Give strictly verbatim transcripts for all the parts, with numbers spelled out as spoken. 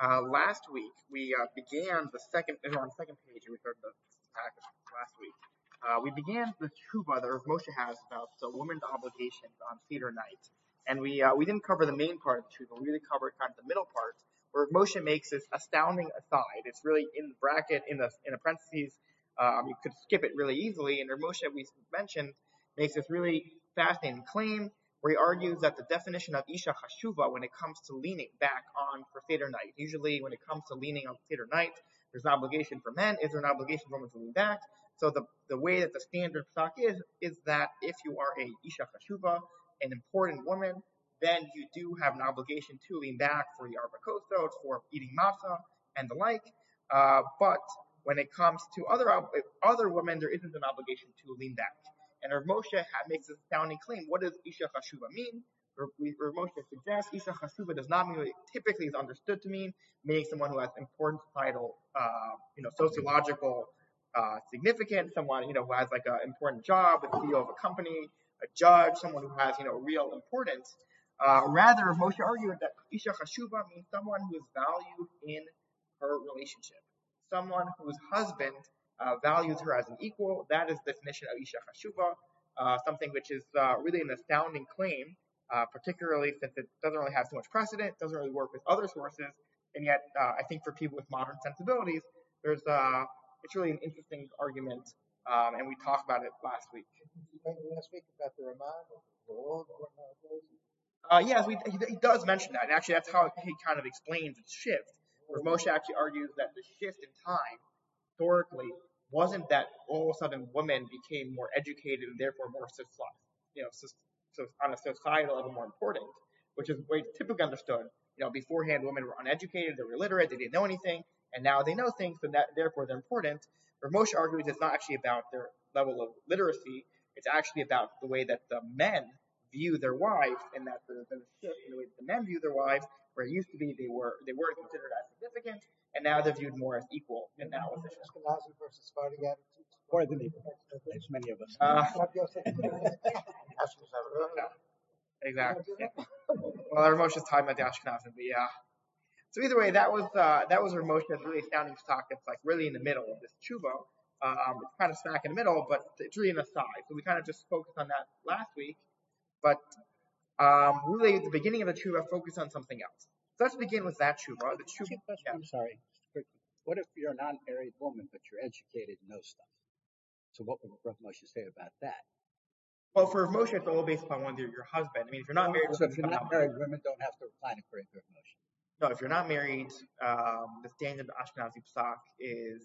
Uh, last week we uh, began the second, on the second page, we started the package last week. Uh, we began the tshuva that Rav Moshe has about the woman's obligations on Seder night, and we uh, we didn't cover the main part of the tshuva. We really covered kind of the middle part, where Rav Moshe makes this astounding aside. It's really in the bracket, in the in the parentheses. Um, you could skip it really easily, and Rav Moshe, we mentioned, makes this really fascinating claim, where he argues that the definition of Isha Chashuva when it comes to leaning back on for Seder night, usually when it comes to leaning on Seder night, there's an obligation for men. Is there an obligation for women to lean back? So the, the way that the standard psak is, is that if you are a Isha Chashuva, an important woman, then you do have an obligation to lean back for the arba kosot, for eating matzah, and the like. Uh, but when it comes to other other women, there isn't an obligation to lean back. And Rav Moshe makes this astounding claim. What does Isha Chashuva mean? Rav Moshe suggests Isha Chashuva does not mean what it typically is understood to mean, meaning someone who has important societal, uh, you know, sociological uh, significance, someone, you know, who has like an important job, a C E O of a company, a judge, someone who has, you know, real importance. Uh, rather, Rav Moshe argued that Isha Chashuva means someone who is valued in her relationship, someone whose husband Uh, values her as an equal. That is the definition of Isha Chashuva, uh, something which is uh, really an astounding claim, uh, particularly since it doesn't really have too much precedent, doesn't really work with other sources, and yet uh, I think for people with modern sensibilities, there's uh, it's really an interesting argument, um, and we talked about it last week. Last week about the Raman, uh, yes, we, he, he does mention that, and actually that's how he kind of explains its shift, where Moshe actually argues that the shift in time historically wasn't that all of a sudden women became more educated and therefore more, you know, so on a societal level more important, which is the way it's typically understood. You know, beforehand women were uneducated, they were illiterate, they didn't know anything, and now they know things, so that therefore they're important. Rav Moshe argues it's not actually about their level of literacy; it's actually about the way that the men view their wives, and that there's been a shift in the way that the men view their wives, where it used to be they were they weren't considered as significant, and now they're viewed more as equal in that position. Ashkenazi versus Sephardic attitudes. More than equal. There's many of us. Uh, exactly. Yeah. Well, Rav Moshe is talking about the Ashkenazim, but yeah. So either way, that was uh, that was Rav Moshe's really astounding talk. It's like really in the middle of this tshuva. Um, it's kind of smack in the middle, but it's really an aside. So we kind of just focused on that last week, but um, really at the beginning of the tshuva focused on something else. So let's begin with that tshuva. The tshuva. Yeah. I'm sorry. What if you're a non-married woman, but you're educated and know stuff? So what would Rav Moshe say about that? Well, for Rav Moshe, it's all based upon whether you're your husband. I mean, if you're not married, so if you're not married, women don't have to recline according to Rav Moshe. No, if you're not married, um, the standard Ashkenazi psak is,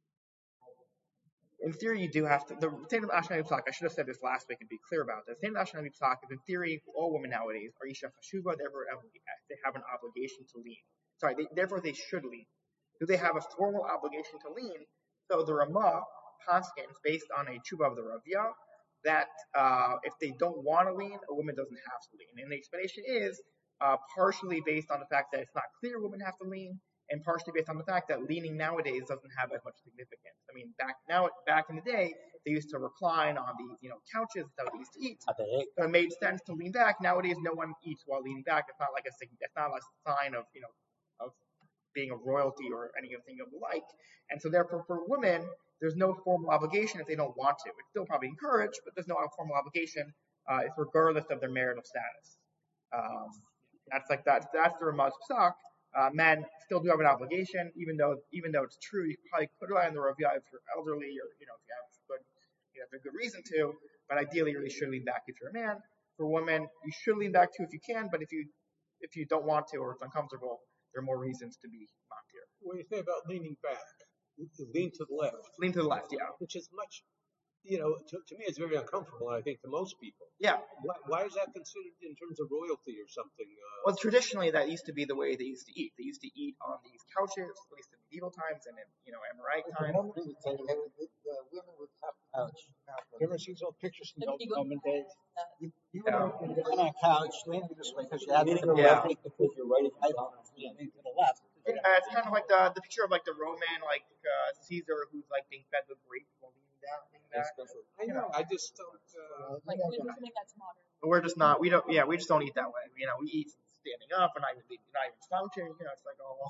in theory, you do have to. The standard Ashkenazi psak, I should have said this last week and be clear about this. The standard Ashkenazi psak is, in theory, all women nowadays are Isha Chashuva, therefore they have an obligation to lean. Sorry, they, therefore they should lean. Do they have a formal obligation to lean? So the Ramah paskins based on a tshuva of the Ravia that uh, if they don't want to lean, a woman doesn't have to lean. And the explanation is uh, partially based on the fact that it's not clear women have to lean, and partially based on the fact that leaning nowadays doesn't have as much significance. I mean, back now, back in the day, they used to recline on these, you know, couches that they used to eat. So it made sense to lean back. Nowadays, no one eats while leaning back. It's not like a it's not a sign of, you know, of being a royalty or anything of the like. And so therefore for women, there's no formal obligation if they don't want to. It's still probably encouraged, but there's no formal obligation. Uh, it's regardless of their marital status. Um, that's like that. That's the Ramaz psak. Uh, men still do have an obligation, even though even though it's true, you probably could rely on the Ravia if you're elderly or you know if you have good, you have a good reason to. But ideally, you really should lean back if you're a man. For women, you should lean back too if you can. But if you if you don't want to or it's uncomfortable, there are more reasons to be not here. What do you say about leaning back? Lean to the left. Lean to the left, yeah. Which is much, you know, to, to me it's very uncomfortable, I think, to most people. Yeah. Why, why is that considered in terms of royalty or something? Uh, well, traditionally that used to be the way they used to eat. They used to eat on these couches, at least in medieval times and in, you know, Amorite times. The women would have couch. You ever see those pictures from the old Roman days? You, you Yeah. were on a couch, leaning this way because you had to Yeah. because you're right Lean to the left. Uh, it's kind of like the the picture of like the Roman like uh, Caesar who's like being fed with grapes while leaning down. Leaning back. I know, I just don't. Uh, Like, we just think that's modern. But we're just not. We don't. Yeah, we just don't eat that way. You know, we eat standing up. We're not even we're not even slouching. You know, it's like all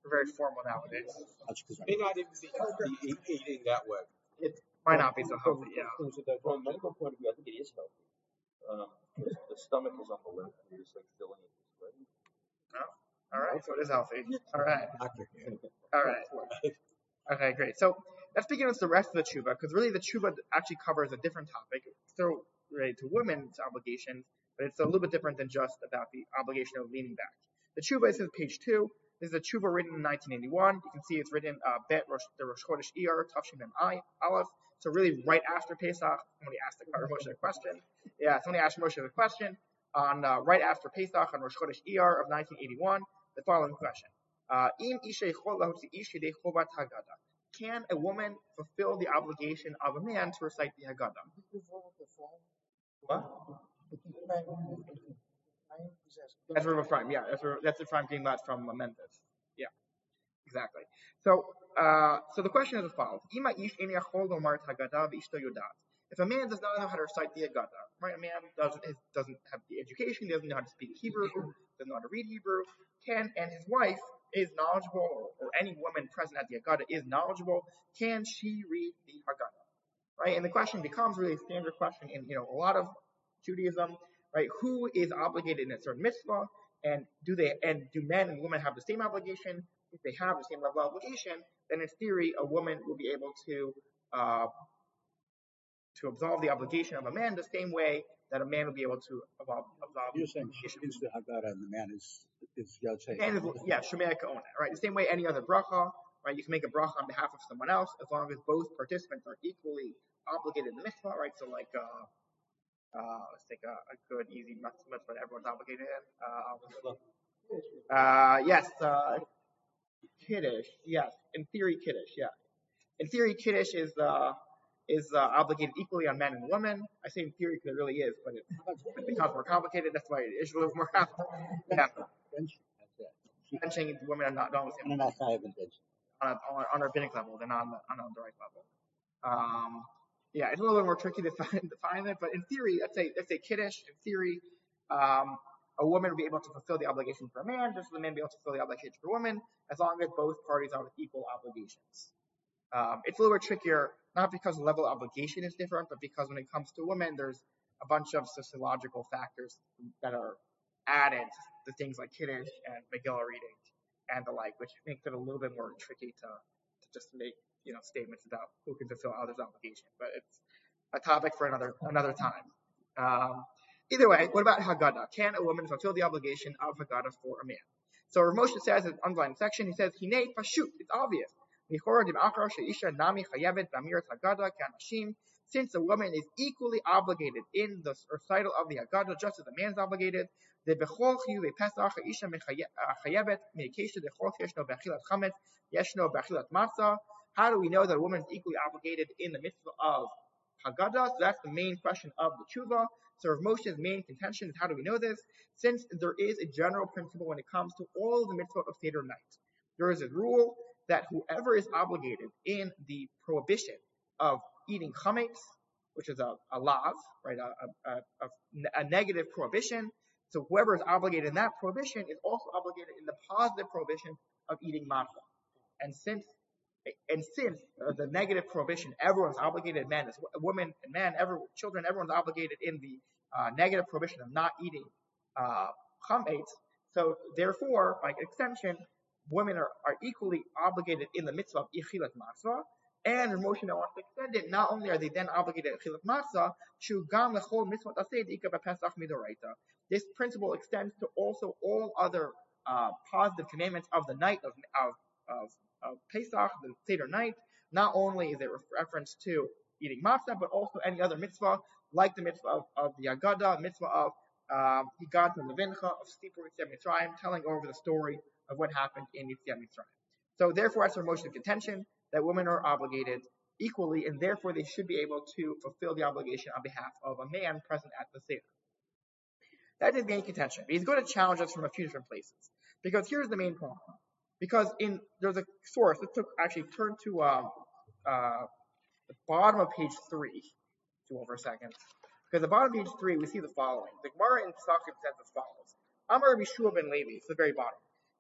We're very formal nowadays. That's because May not even be healthy eat- eating that way. It might not be so healthy, yeah. From a medical point of view, I think it is healthy. Um, 'cause the stomach is on the left, and you're just like filling it this way. All right, so it is healthy. All right, doctor here. all right. Okay, great. So let's begin with the rest of the tshuva, because really the tshuva actually covers a different topic. It's still related to women's obligations, but it's a little bit different than just about the obligation of leaning back. The tshuva is on page two. This is a tshuva written in nineteen eighty-one. You can see it's written uh, Bet Rosh, the Rosh Chodesh Iyar Tafshin Mem I Aleph. So really right after Pesach, somebody asked the, Moshe a question. Yeah, somebody asked Moshe a question on uh, right after Pesach on Rosh Chodesh Iyar of nineteen eighty-one. The following question: uh, Im isha yichol lahotzi ish yedei chovat Haggadah. Can a woman fulfill the obligation of a man to recite the Haggadah? What? That's Rav Ephraim. Yeah, that's Rav- that's Ephraim getting that from Memphis. Yeah, exactly. So, uh, so the question is as follows: Ima ish ein yachol lomar et Haggadah v'ishto yodat. If a man does not know how to recite the Haggadah, right? A man doesn't is, doesn't have the education, doesn't know how to speak Hebrew, doesn't know how to read Hebrew, can and his wife is knowledgeable, or, or any woman present at the Haggadah is knowledgeable, can she read the Haggadah? Right? And the question becomes really a standard question in you know a lot of Judaism, right? Who is obligated in a certain mitzvah, and do they and do men and women have the same obligation? If they have the same level of obligation, then in theory a woman will be able to uh, to absolve the obligation of a man the same way that a man will be able to absolve, absolve You're saying the she is the Haggadah and the man is is Yotzei. And yeah, Shemei Ka'ona, right? The same way any other bracha, right? You can make a bracha on behalf of someone else as long as both participants are equally obligated in the mitzvah, right? So like, uh, uh, let's take a, a good, easy mitzvah that everyone's obligated in. Uh, uh, yes, uh, Kiddush, yes. In theory, Kiddush, yeah. In theory, Kiddush is uh, is uh, obligated equally on men and women. I say in theory because it really is, but it, it becomes more complicated. That's why it is a little more complicated. Yeah. Benching women are not don't And I'm not chayav in bench. on a, on, on a rabbinic level than on the on a direct level. Um, yeah, it's a little bit more tricky to find, to find it, but in theory, let's say let's say Kiddush. In theory, um, a woman will be able to fulfill the obligation for a man, just as a man will be able to fulfill the obligation for a woman, as long as both parties are with equal obligations. Um, it's a little bit trickier, not because the level of obligation is different, but because when it comes to women, there's a bunch of sociological factors that are added to things like Kiddush and Megillah reading and the like, which makes it a little bit more tricky to, to just make you know statements about who can fulfill others' obligation. But it's a topic for another another time. Um, either way, what about Haggadah? Can a woman fulfill the obligation of Haggadah for a man? So Rav Moshe says in the underlined section, he says, Hinei pashut, it's obvious. Since a woman is equally obligated in the recital of the Haggadah, just as a man is obligated, how do we know that a woman is equally obligated in the mitzvah of Haggadah? So that's the main question of the tshuva. So Rav Moshe's main contention is how do we know this? Since there is a general principle when it comes to all of the mitzvah of Seder night. There is a rule that whoever is obligated in the prohibition of eating chametz, which is a, a lav, right, a, a, a, a negative prohibition, so whoever is obligated in that prohibition is also obligated in the positive prohibition of eating matzah. And since and since uh, the negative prohibition, everyone's obligated, man, women and man, every, children, everyone's obligated in the uh, negative prohibition of not eating uh, chametz. So therefore, by extension, women are, are equally obligated in the mitzvah of ichilat matzah, and Rav Moshe now wants to extend it. Not only are they then obligated in ichilat matzah, shu gam lechol mitzvot aseh d'ika b'pesach midoraita. This principle extends to also all other uh, positive commandments of the night of of of, of Pesach, the Seder night. Not only is it reference to eating matzah, but also any other mitzvah, like the mitzvah of, of the Haggadah, mitzvah of Higat and Levincha, of Sipur Yetziat Mitzrayim, telling over the story of what happened in Yetziat Mitzrayim. So therefore, that's Rav Moshe's contention that women are obligated equally, and therefore they should be able to fulfill the obligation on behalf of a man present at the Seder. That is the main contention. But he's going to challenge us from a few different places. Because here's the main problem. Because in there's a source, let's took, actually turn to um, uh, the bottom of page three. Do over a second. Because at the bottom of page three, we see the following. The Gemara in Pesachim says as follows. Amar Rabbi Shua ben Levi, it's the very bottom.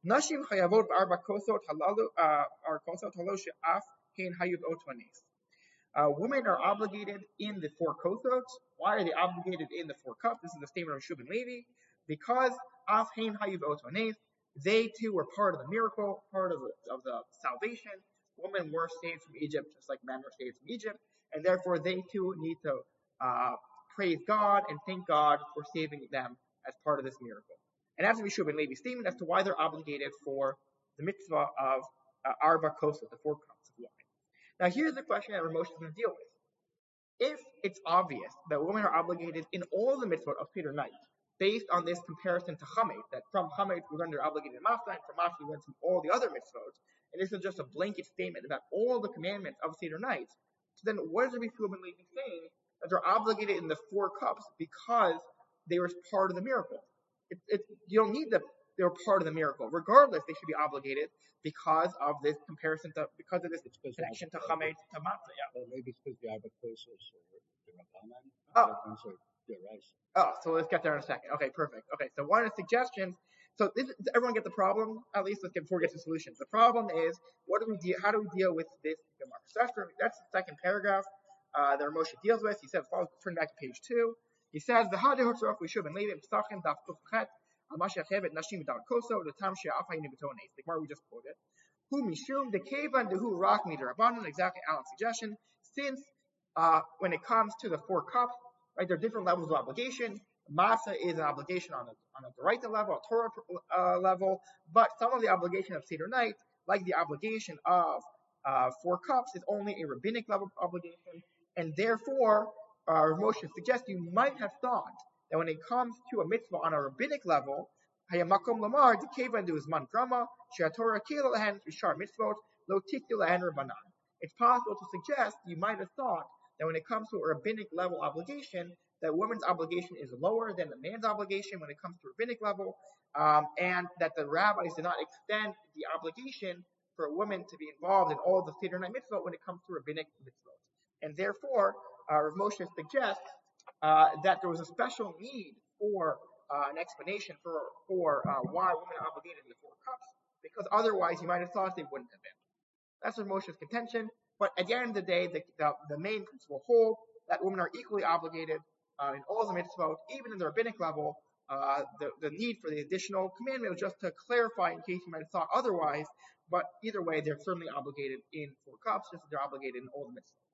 Nashim chayavot b'arba kosot halalu are kosot halalu she'af hein hayub otvanes. Uh, women are obligated in the four kosot. Why are they obligated in the four cups? This is the statement of Shub and Levi. Because af hein hayub otvanes, they too were part of the miracle, part of the, of the salvation. Women were saved from Egypt just like men were saved from Egypt, and therefore they too need to uh, praise God and thank God for saving them as part of this miracle. And that's the Shub and Levi's statement as to why they're obligated for the mitzvah of uh, arba kosot, the four cups of wine. Now here's the question that Ramosh is going to deal with. If it's obvious that women are obligated in all the mitzvot of Seder night, based on this comparison to Chametz, that from Chametz we learn they're obligated in Matzah, and from Matzah we learn from all the other mitzvot, and this is just a blanket statement about all the commandments of Seder night, so then what is Rabbi Shub and Levi saying? That they're obligated in the four cups because they were part of the miracle. It, it, you don't need the they were part of the miracle. Regardless, they should be obligated because of this comparison to, because of this connection to Chametz, to Matzah. Yeah. Well, maybe it's because the Arbacosos are the Rabbanan. Oh. The ones are the rice. Oh, so let's get there in a second. Okay, perfect. Okay, so one of the suggestions. So this, does everyone get the problem? At least let's get before we get to solutions. The problem is, what do we deal? How do we deal with this Gemara? So that's, that's the second paragraph uh, that Moshe deals with. He says, follow, turn back to page two. He says, the Hadeh Hutzraf we should and Levi Psachim Daf Kufchet Amashach Hevet Nashim Dal Koso the Tam Shea Afayim Betones. The Gemara we just quoted. Who Mishum the Kevan the Hu Rak Midir Rabbanon. Exactly Alan's suggestion. Since uh, when it comes to the four cups, right, there are different levels of obligation. Masa is an obligation on a on a Doraita level, a Torah uh, level, but some of the obligation of Seder night, like the obligation of uh, four cups, is only a rabbinic level obligation, and therefore, uh, Moshe suggests you might have thought that when it comes to a mitzvah on a rabbinic level, Hayamakom Lamar the Kevan do is man grama she'atorah kila lahen rishar mitzvot lo tiktu lahen rabbanan. It's possible to suggest you might have thought that when it comes to a rabbinic level obligation, that woman's obligation is lower than the man's obligation when it comes to rabbinic level, um, and that the rabbis did not extend the obligation for a woman to be involved in all the Seder night mitzvot when it comes to rabbinic mitzvot. And therefore, uh, Rav Moshe suggests uh, that there was a special need for uh, an explanation for for uh, why women are obligated in the four cups, because otherwise you might have thought they wouldn't have been. That's Rav Moshe's contention. But at the end of the day, the, the, the main principle hold that women are equally obligated uh, in all the mitzvot, even in the rabbinic level. Uh, the, the need for the additional commandment was just to clarify in case you might have thought otherwise. But either way, they're certainly obligated in four cups, just as they're obligated in all the mitzvot.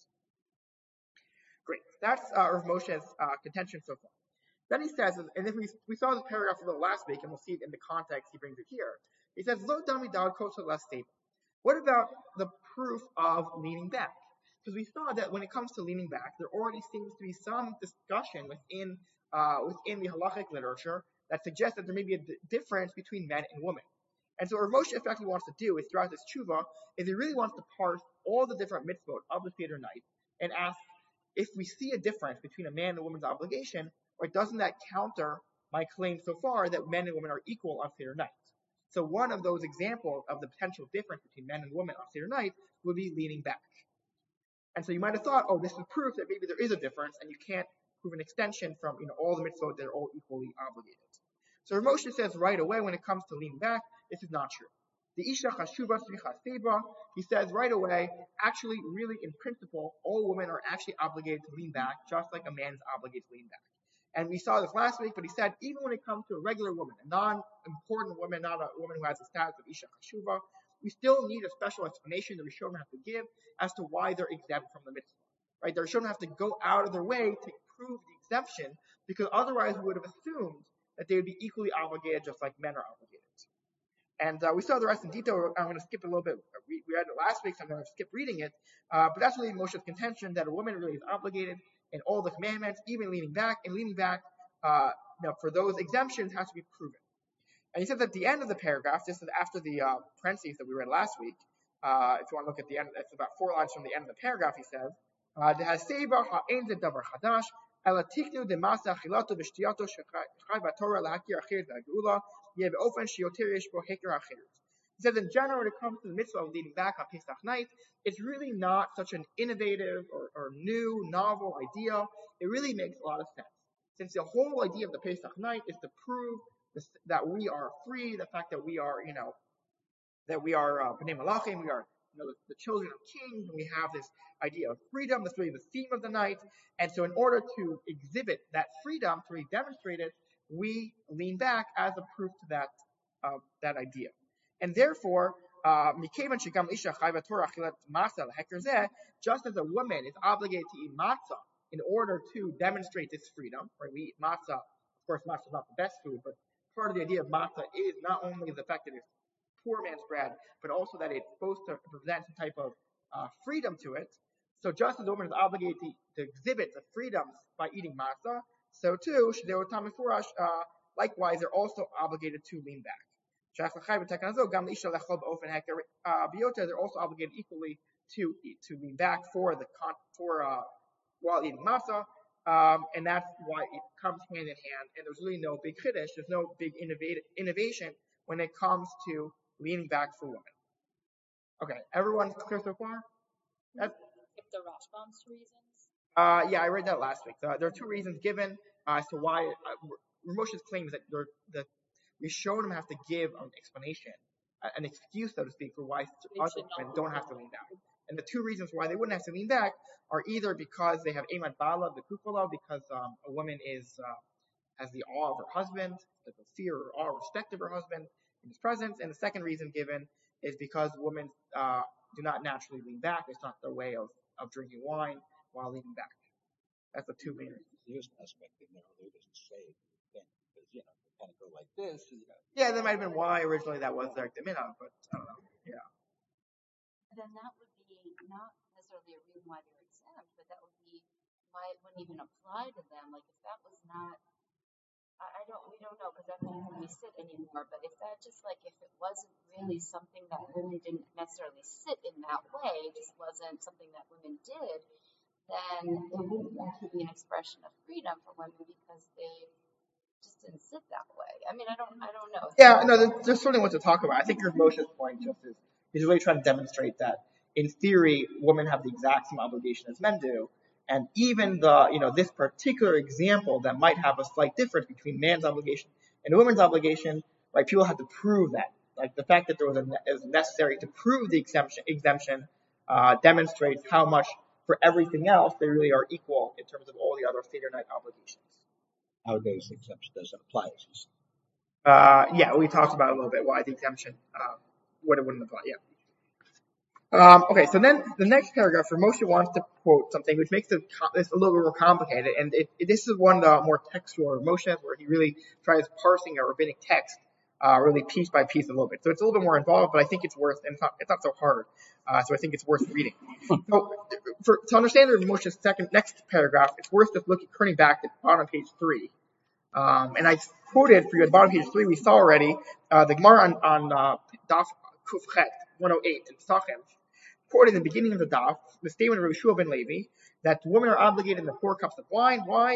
Great. That's uh, Rav Moshe's uh, contention so far. Then he says, and if we, we saw this paragraph a little last week, and we'll see it in the context he brings it here. He says, Lo dami dal kosa less stable. What about the proof of leaning back? Because we saw that when it comes to leaning back, there already seems to be some discussion within uh, within the halachic literature that suggests that there may be a d- difference between men and women. And so what Moshe effectively wants to do is throughout this tshuva, is he really wants to parse all the different mitzvot of the Seder night and ask if we see a difference between a man and a woman's obligation, or doesn't that counter my claim so far that men and women are equal on Seder night? So one of those examples of the potential difference between men and women on Seder night would be leaning back. And so you might have thought, oh, this is proof that maybe there is a difference, and you can't prove an extension from you know all the mitzvot that are all equally obligated. So Rav Moshe says right away when it comes to leaning back, this is not true. The Isha Chashuva Sricha Seba, he says right away, actually, really in principle, all women are actually obligated to lean back, just like a man is obligated to lean back. And we saw this last week, but he said even when it comes to a regular woman, a non-important woman, not a woman who has the status of Isha Chashuva, we still need a special explanation that Rishonim have to give as to why they're exempt from the mitzvah. Right? The Rishonim have to go out of their way to prove the exemption, because otherwise we would have assumed that they would be equally obligated just like men are obligated. And uh, we saw the rest in detail. I'm going to skip a little bit. We, we read it last week, so I'm going to skip reading it. Uh, but that's really Moshe's contention that a woman really is obligated in all the commandments, even leaning back. And leaning back, uh, you know, for those exemptions has to be proven. And he says at the end of the paragraph, this is after the uh, parentheses that we read last week. Uh, if you want to look at the end, it's about four lines from the end of the paragraph. He says, "Dehaseba ha'en zedavar chadash, ela tiknu demasa achilato v'shtiyato shechai b'Torah lahakir achir v'geula yev ofen sheyoter yesh bo heker achir." He says, in general, when it comes to the mitzvah of leading back on Pesach night, it's really not such an innovative or, or new, novel idea. It really makes a lot of sense, since the whole idea of the Pesach night is to prove this, that we are free, the fact that we are, you know, that we are uh, B'nai Malachim, we are you know, the, the children of kings, and we have this idea of freedom. That's really the theme of the night. And so in order to exhibit that freedom, to really demonstrate it, we lean back as a proof to that uh, that idea. And therefore, uh, just as a woman is obligated to eat matzah in order to demonstrate this freedom, right? We eat matzah. Of course, matzah is not the best food, but part of the idea of matzah is not only the fact that it's poor man's bread, but also that it's supposed to present some type of uh, freedom to it. So just as a woman is obligated to, to exhibit the freedoms by eating matzah, so too, uh, likewise, they're also obligated to lean back. Uh, they're also obligated equally to eat, to lean back for the for uh, while eating matzah, um, and that's why it comes hand in hand. And there's really no big chiddush, there's no big innovate, innovation when it comes to leaning back for women. Okay, everyone clear so far? That's, If the Rashbam's reasons. uh, yeah, I read that last week. Uh, there are two reasons given uh, as to why uh, Moshe's claim is that the Rishonim have to give an explanation, uh, an excuse, so to speak, for why other women don't have to lean back. And the two reasons why they wouldn't have to lean back are either because they have Eimad Bala, the Kufala, because um, a woman is uh, has the awe of her husband, the fear or awe, respect of her husband in his presence. And the second reason given is because women uh, do not naturally lean back. It's not their way of, of drinking wine while leaning back. That's the two main reasons. There's an aspect in there, although it doesn't say it, because, you know, they kind of go like this. You know. Yeah, that might have been why originally that was their Deminah, but I don't know. Yeah. Then that would be not necessarily a reason why they're exempt, but that would be why it wouldn't even apply to them. Like if that was not, I, I don't, we don't know because that doesn't really sit anymore. But if that just like if it wasn't really something that women didn't necessarily sit in that way, just wasn't something that women did, then it wouldn't actually be an expression of freedom for women because they just didn't sit that way. I mean, I don't, I don't know. Yeah, no, there's, there's certainly what to talk about. I think your Moshe's point just is he's really trying to demonstrate that in theory, women have the exact same obligation as men do. And even the, you know, this particular example that might have a slight difference between man's obligation and a woman's obligation, right? People have to prove that. Like the fact that there was a, it was necessary to prove the exemption, exemption uh, demonstrates how much for everything else they really are equal in terms of all the other Seder night obligations. Nowadays, the exemption doesn't apply. It's just Uh, yeah, we talked about a little bit why the exemption uh, would it wouldn't apply. Yeah. Um, okay, so then the next paragraph, where Moshe wants to quote something which makes it this a little bit more complicated, and it, it, this is one of the more textual of Moshe, where he really tries parsing a rabbinic text, uh, really piece by piece a little bit. So it's a little bit more involved, but I think it's worth, and it's not, it's not so hard. Uh, so I think it's worth reading. So for, to understand the Moshe's second next paragraph, it's worth just looking, turning back to bottom page three. Um, and I quoted for you at the bottom page three, we saw already, uh, the Gemara on, on, uh, Daf Kufchet one oh eight in Sachem, quoted in the beginning of the Daf, the statement of Yeshua ben Levi, that women are obligated in the four cups of wine. Why?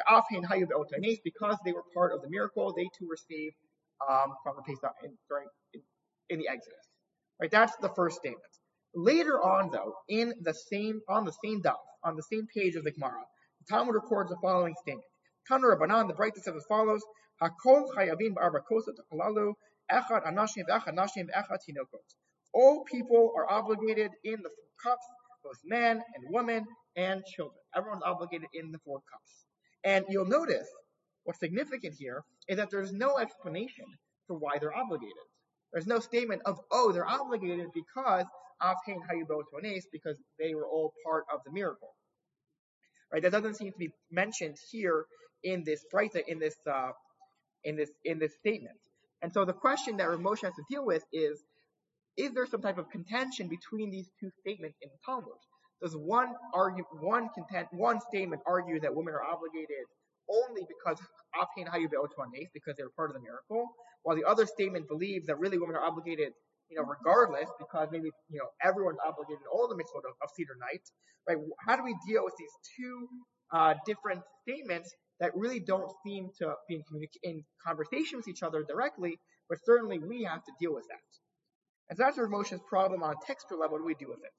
Because they were part of the miracle they too received, um, from the Pesach in, during, in, in the Exodus. Right? That's the first statement. Later on, though, in the same, on the same Daf, on the same page of the Gemara, the Talmud records the following statement. Tanu Rabbanan, the Brayta says as follows: Hakol chayavin ba'arba kosot halalu echad anashim v'echad nashim v'echad tinokot. All people are obligated in the four cups, both man and woman and children. Everyone's obligated in the four cups. And you'll notice what's significant here is that there's no explanation for why they're obligated. There's no statement of, oh, they're obligated because Avhein Hayubo Tones, because they were all part of the miracle. Right? That doesn't seem to be mentioned here in this Brayta, in this uh, in this in this statement. And so the question that Rav Moshe has to deal with is, is there some type of contention between these two statements in the Talmud? Does one argue, one content, one statement argue that women are obligated only because Afhein Hayu Be'otuanes, because they're part of the miracle, while the other statement believes that really women are obligated, you know, regardless, because maybe, you know, everyone's obligated in all the mitzvot of, of Seder night, right? How do we deal with these two uh, different statements that really don't seem to be in, communic- in conversation with each other directly, but certainly we have to deal with that? And so that's Rav Moshe's problem on a textual level. What do we do with it?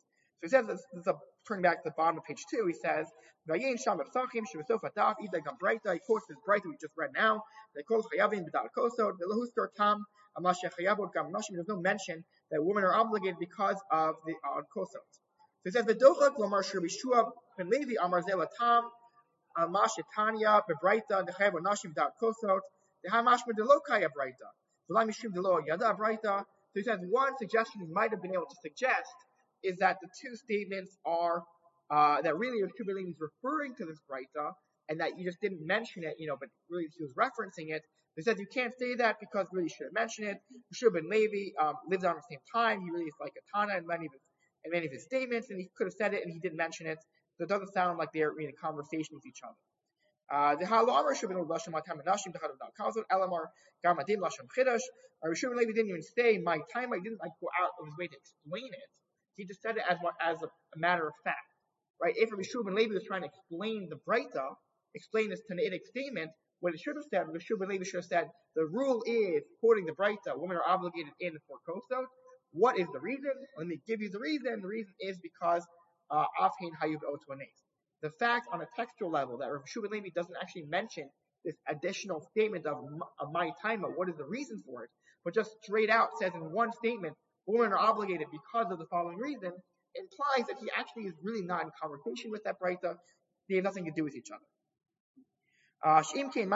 he says this, this is a, turning back to the bottom of page two. He says, "Vayin sham b'psachim shebesof hadaf ida gam breita." He quotes this breita we just read now. They call chayavin b'dal kosod v'lohustar tam amashe chayavot gam nashim. There's no mention that women are obligated because of the uh, kosod. So he says, "V'dochak lomar shir b'shua ben Levi amar zela tam amash etania b'breita dechayav nashim b'dal kosod dehamash b'delo kaya breita v'lam mishum delo yada breita." So he says one suggestion he might have been able to suggest is that the two statements are uh, that really Rav Shua ben Levi is referring to this breita, and that you just didn't mention it, you know, but really he was referencing it. He says you can't say that because really you should have mentioned it. Rav Shua ben Levi um, lived on at the same time. He really is like a Tana in many of his in many of his statements, and he could have said it and he didn't mention it. So it doesn't sound like they're in a conversation with each other. Uh, the Halomar should be no lashon matam nashim dechad of kalzot elamar gamadim lashon chidash. Rav Shua ben Levi didn't even say my time. He didn't like go out of his way to explain it. He just said it as what as a, a matter of fact, right? If Rav Shua ben Levi was trying to explain the breita, explain this Tanaitic statement, what it should have said, Rav Shua ben Levi should have said the rule is, quoting the breita, women are obligated in for kosot. What is the reason? Let me give you the reason. The reason is because afhin hayub otones. The fact on a textual level that Rav Shua ben Levi doesn't actually mention this additional statement of, of my time, what is the reason for it, but just straight out says in one statement, women are obligated because of the following reason, implies that he actually is really not in conversation with that breita. They have nothing to do with each other. Uh,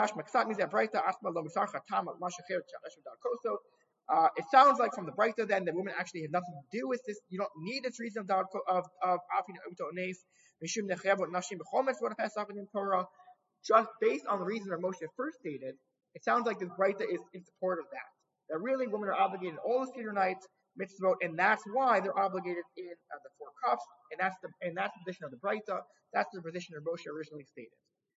Uh, it sounds like from the breita then that women actually have nothing to do with this. You don't need this reason of of of Torah. Just based on the reason that Moshe first stated, it sounds like this breita is in support of that. That really women are obligated all the Seder nights, mitzvot, and that's why they're obligated in uh, the four cups, and that's the and that's the position of the breita. That's the position that Moshe originally stated.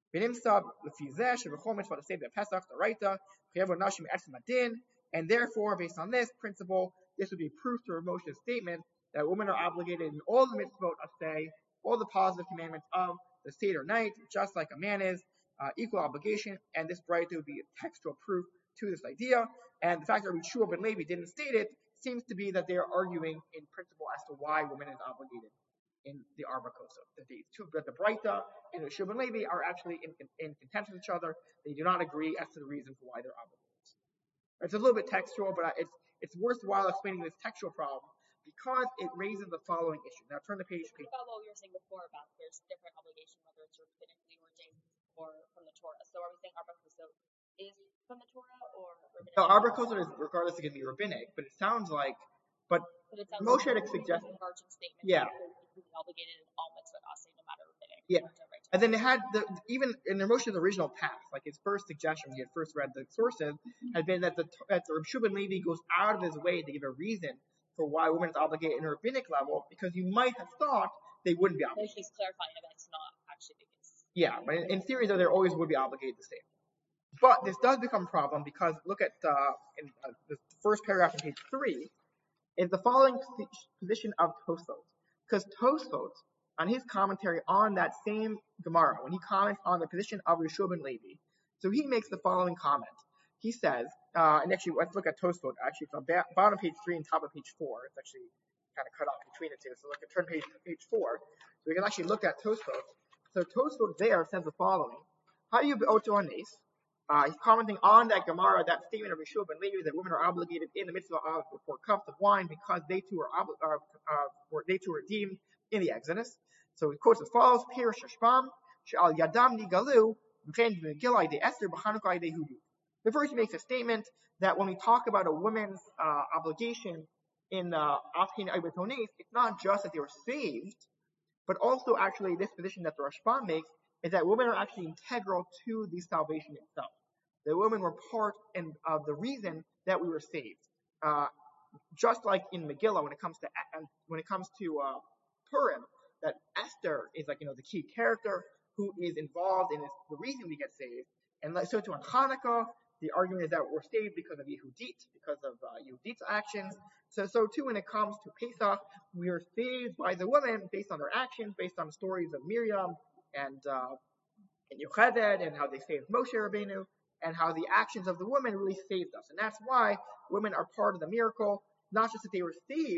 And therefore, based on this principle, this would be proof to Moshe's statement that women are obligated in all the mitzvot of say, all the positive commandments of the Seder night, just like a man is, uh, equal obligation, and this breita would be a textual proof to this idea. And the fact that Rav Shua ben Levi didn't state it seems to be that they are arguing in principle as to why women is obligated in the Arba Kosot. That the two, that the breita and Rav Shua ben Levi are actually in, in, in contention with each other. They do not agree as to the reason for why they're obligated. It's a little bit textual, but it's it's worthwhile explaining this textual problem because it raises the following issue. Now turn the page. page. What about what we were saying before about there's different obligation whether it's rabbinically ordained or from the Torah. So are we saying Arba Kosot is from the Torah or rabbinic? No, Arba Kosot is regardless it can be rabbinic, but it sounds like, but, but it sounds Moshe like had suggested, statement yeah, obligated in all mitzvot asay no matter rabbinic. Yeah, and then they had the even in their Moshe's original path, like his first suggestion when he had first read the sources, had been that the that the Rav Shua ben Levi goes out of his way to give a reason for why women is obligated in a rabbinic level, because you might have thought they wouldn't be obligated. He's clarifying that it's not actually the case. Yeah, but in, in theory though, there always would be obligated the same. But this does become a problem because look at uh, in uh, the first paragraph on page three is the following position of Tosfot, because Tosfot, on his commentary on that same Gemara, when he comments on the position of Rav Shua ben Levi, so he makes the following comment. He says, uh, and actually, let's look at Tosfot. Actually, it's on ba- bottom page three and top of page four. It's actually kind of cut off between the two. So look at turn page page four. So we can actually look at Tosfot. So Tosfot there says the following: How do you oto anes? Uh, he's commenting on that Gemara, that statement of Rav Shua ben Levi that women are obligated in the mitzvah of the four cups of wine because they too are, obli- uh, uh, were they too were redeemed in the Exodus. So he quotes as follows: Pirish Shashbam, She'al Yadam Nigalu, V'chein V'gilai De Esther B'Chanukai De Hudu. The first he makes a statement that when we talk about a woman's uh, obligation in Afhin uh, Ibetones, it's not just that they were saved, but also actually this position that the Rashbam makes is that women are actually integral to the salvation itself. The women were part in, of the reason that we were saved. Uh, just like in Megillah, when it comes to when it comes to uh, Purim, that Esther is like, you know, the key character who is involved in this, the reason we get saved. And so too on Hanukkah, the argument is that we're saved because of Yehudit, because of uh, Yehudit's actions. So, so too when it comes to Pesach, we are saved by the women based on their actions, based on the stories of Miriam and, uh, and Yocheved, and how they saved Moshe Rabbeinu, and how the actions of the women really saved us. And that's why women are part of the miracle, not just that they were saved,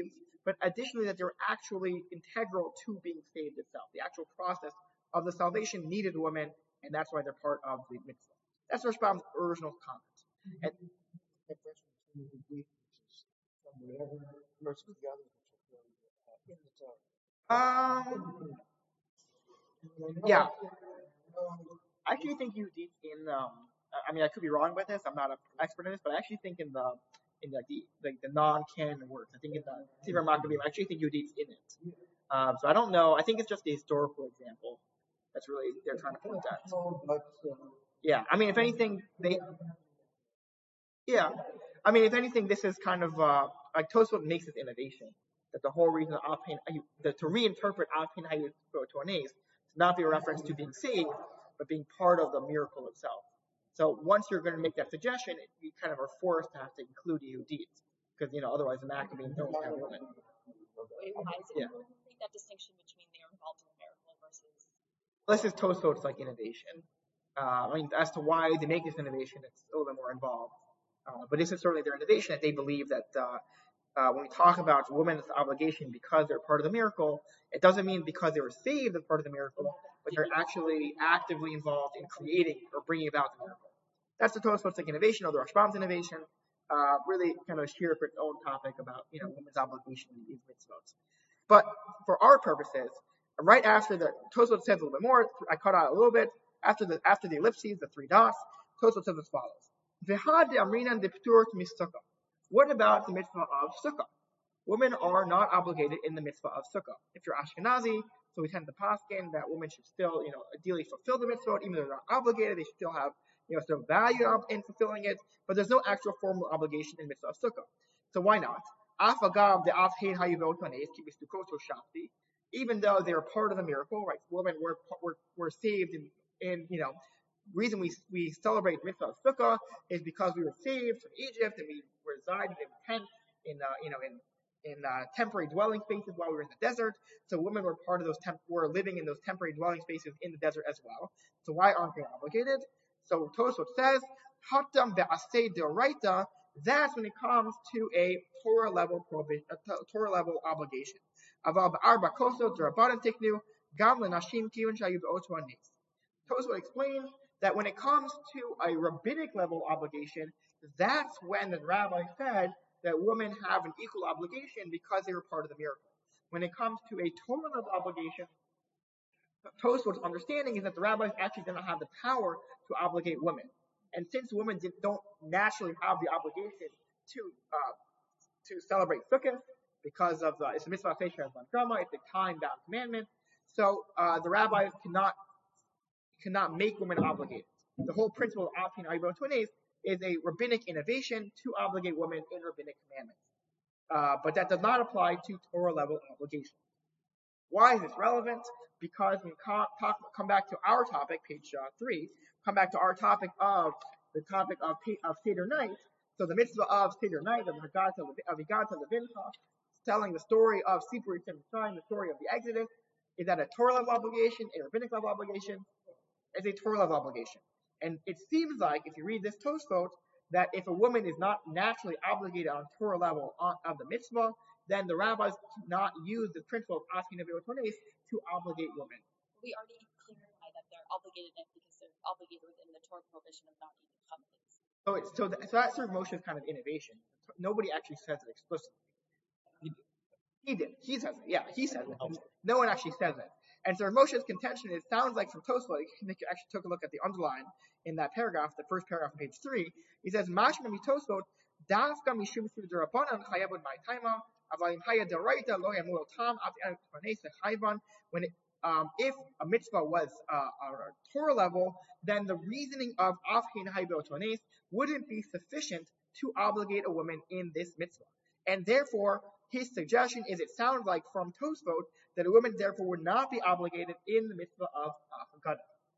but additionally that they're actually integral to being saved itself. The actual process of the salvation needed women, and that's why they're part of the mitzvah. That's Rashbam's original comment. And Difference between the weak, which is from whatever versus the other, which are in the Torah. um, yeah, I actually think you deep in um. I mean, I could be wrong with this. I'm not an expert in this, but I actually think in the in the the, like the non-canon works. I think in the Sefer Maccabim, I actually think Yehudit's in it. Um, so I don't know. I think it's just a historical example. That's really they're trying to point at. But, uh, Yeah, I mean, if anything, they. Yeah, I mean, if anything, this is kind of uh, like Tosfot makes this innovation. That the whole reason of Avhin, that to reinterpret Avhin Hayutones to not be a reference to being saved, but being part of the miracle itself. So once you're going to make that suggestion, you kind of are forced to have to include Yehudit, because you know otherwise the Maccabees don't have women. Wait, why is it Yeah. important to make that distinction between they are involved in a miracle versus This is Tosfot's like innovation. Uh, I mean, as to why they make this innovation, it's a little bit more involved. Uh, but this is certainly their innovation that they believe that uh, uh, when we talk about women's obligation because they're part of the miracle, it doesn't mean because they were saved as part of the miracle, but they're actually actively involved in creating or bringing about the miracle. That's the Tosfot's like innovation, or the Rashbam's innovation. Uh, really kind of a sheer for its own topic about you know women's obligation in these mitzvot. But for our purposes, right after the Tosfot says a little bit more, I cut out a little bit after the after the ellipses, the three dots. Tosfot says as follows: V'had amrinan deptur missukkah. What about the mitzvah of sukkah? Women are not obligated in the mitzvah of sukkah. If you're Ashkenazi, so we tend to paskin that women should still, you know, ideally fulfill the mitzvah, even though they're not obligated. They still have, you know, some value in fulfilling it, but there's no actual formal obligation in mitzvah of sukkah. So why not? Afagam the afhein hayuvotanes kibistukoto shafti. Even though they were part of the miracle, right? Women were were, were saved in, in you know. Reason we we celebrate mitzvah of sukkah is because we were saved from Egypt and we resided in tents in uh, you know in in uh, temporary dwelling spaces while we were in the desert. So women were part of those temp- were living in those temporary dwelling spaces in the desert as well. So why aren't they obligated? So Tosfot says hatam be'aseh deoraita. That's when it comes to a Torah level prohibition, a Torah level obligation. Aval be'arba koso d'rabbanan tiknu gam lenashim kivun shayu be'otu hanis. Tosfot explains that when it comes to a rabbinic level obligation, that's when the rabbi said that women have an equal obligation because they were part of the miracle. When it comes to a Torah level obligation, Tosfot's understanding is that the rabbis actually do not have the power to obligate women. And since women did, don't naturally have the obligation to uh, to celebrate Sukkot because of the it's a mitzvah feisha as drama, it's a time-bound commandment, so uh, the rabbis cannot cannot make women obligated. The whole principle of Avhin Hayutones is a rabbinic innovation to obligate women in rabbinic commandments. Uh, but that does not apply to Torah level obligations. Why is this relevant? Because when we come, talk, come back to our topic, page uh, three, come back to our topic of the topic of, of Seder night. So the mitzvah of Seder night, of Vigata Levincha, telling the story of Sipur Yitzim, the story of the Exodus, is that a Torah level obligation, a rabbinic level obligation? Is a Torah level obligation. And it seems like, if you read this Tosfot, that if a woman is not naturally obligated on Torah level on, of the mitzvah, then the rabbis cannot use the principle of Avhin Hayutones to obligate women. we already clarified that they're obligated in because they're obligated within the Torah prohibition of not eating chametz. So, it's, so, th- so that sort of motion is kind of innovation. Nobody actually says it explicitly. He did. He says it. Yeah, he says it. No one actually says it. And so Moshe's contention, it sounds like from Tosfot, he actually took a look at the underline in that paragraph, the first paragraph on page three. He says, Mashma mi Tosfot, dafka mishum su d'Rabbanan chayavod ma'itaima, avalim haya d'oraita lo yamul tam av chayvan. When it, um, if a mitzvah was uh, a Torah level, then the reasoning of Avhin Hayutones wouldn't be sufficient to obligate a woman in this mitzvah. And therefore, his suggestion is, it sounds like from Tosfot, that a woman therefore would not be obligated in the mitzvah of Haggadah.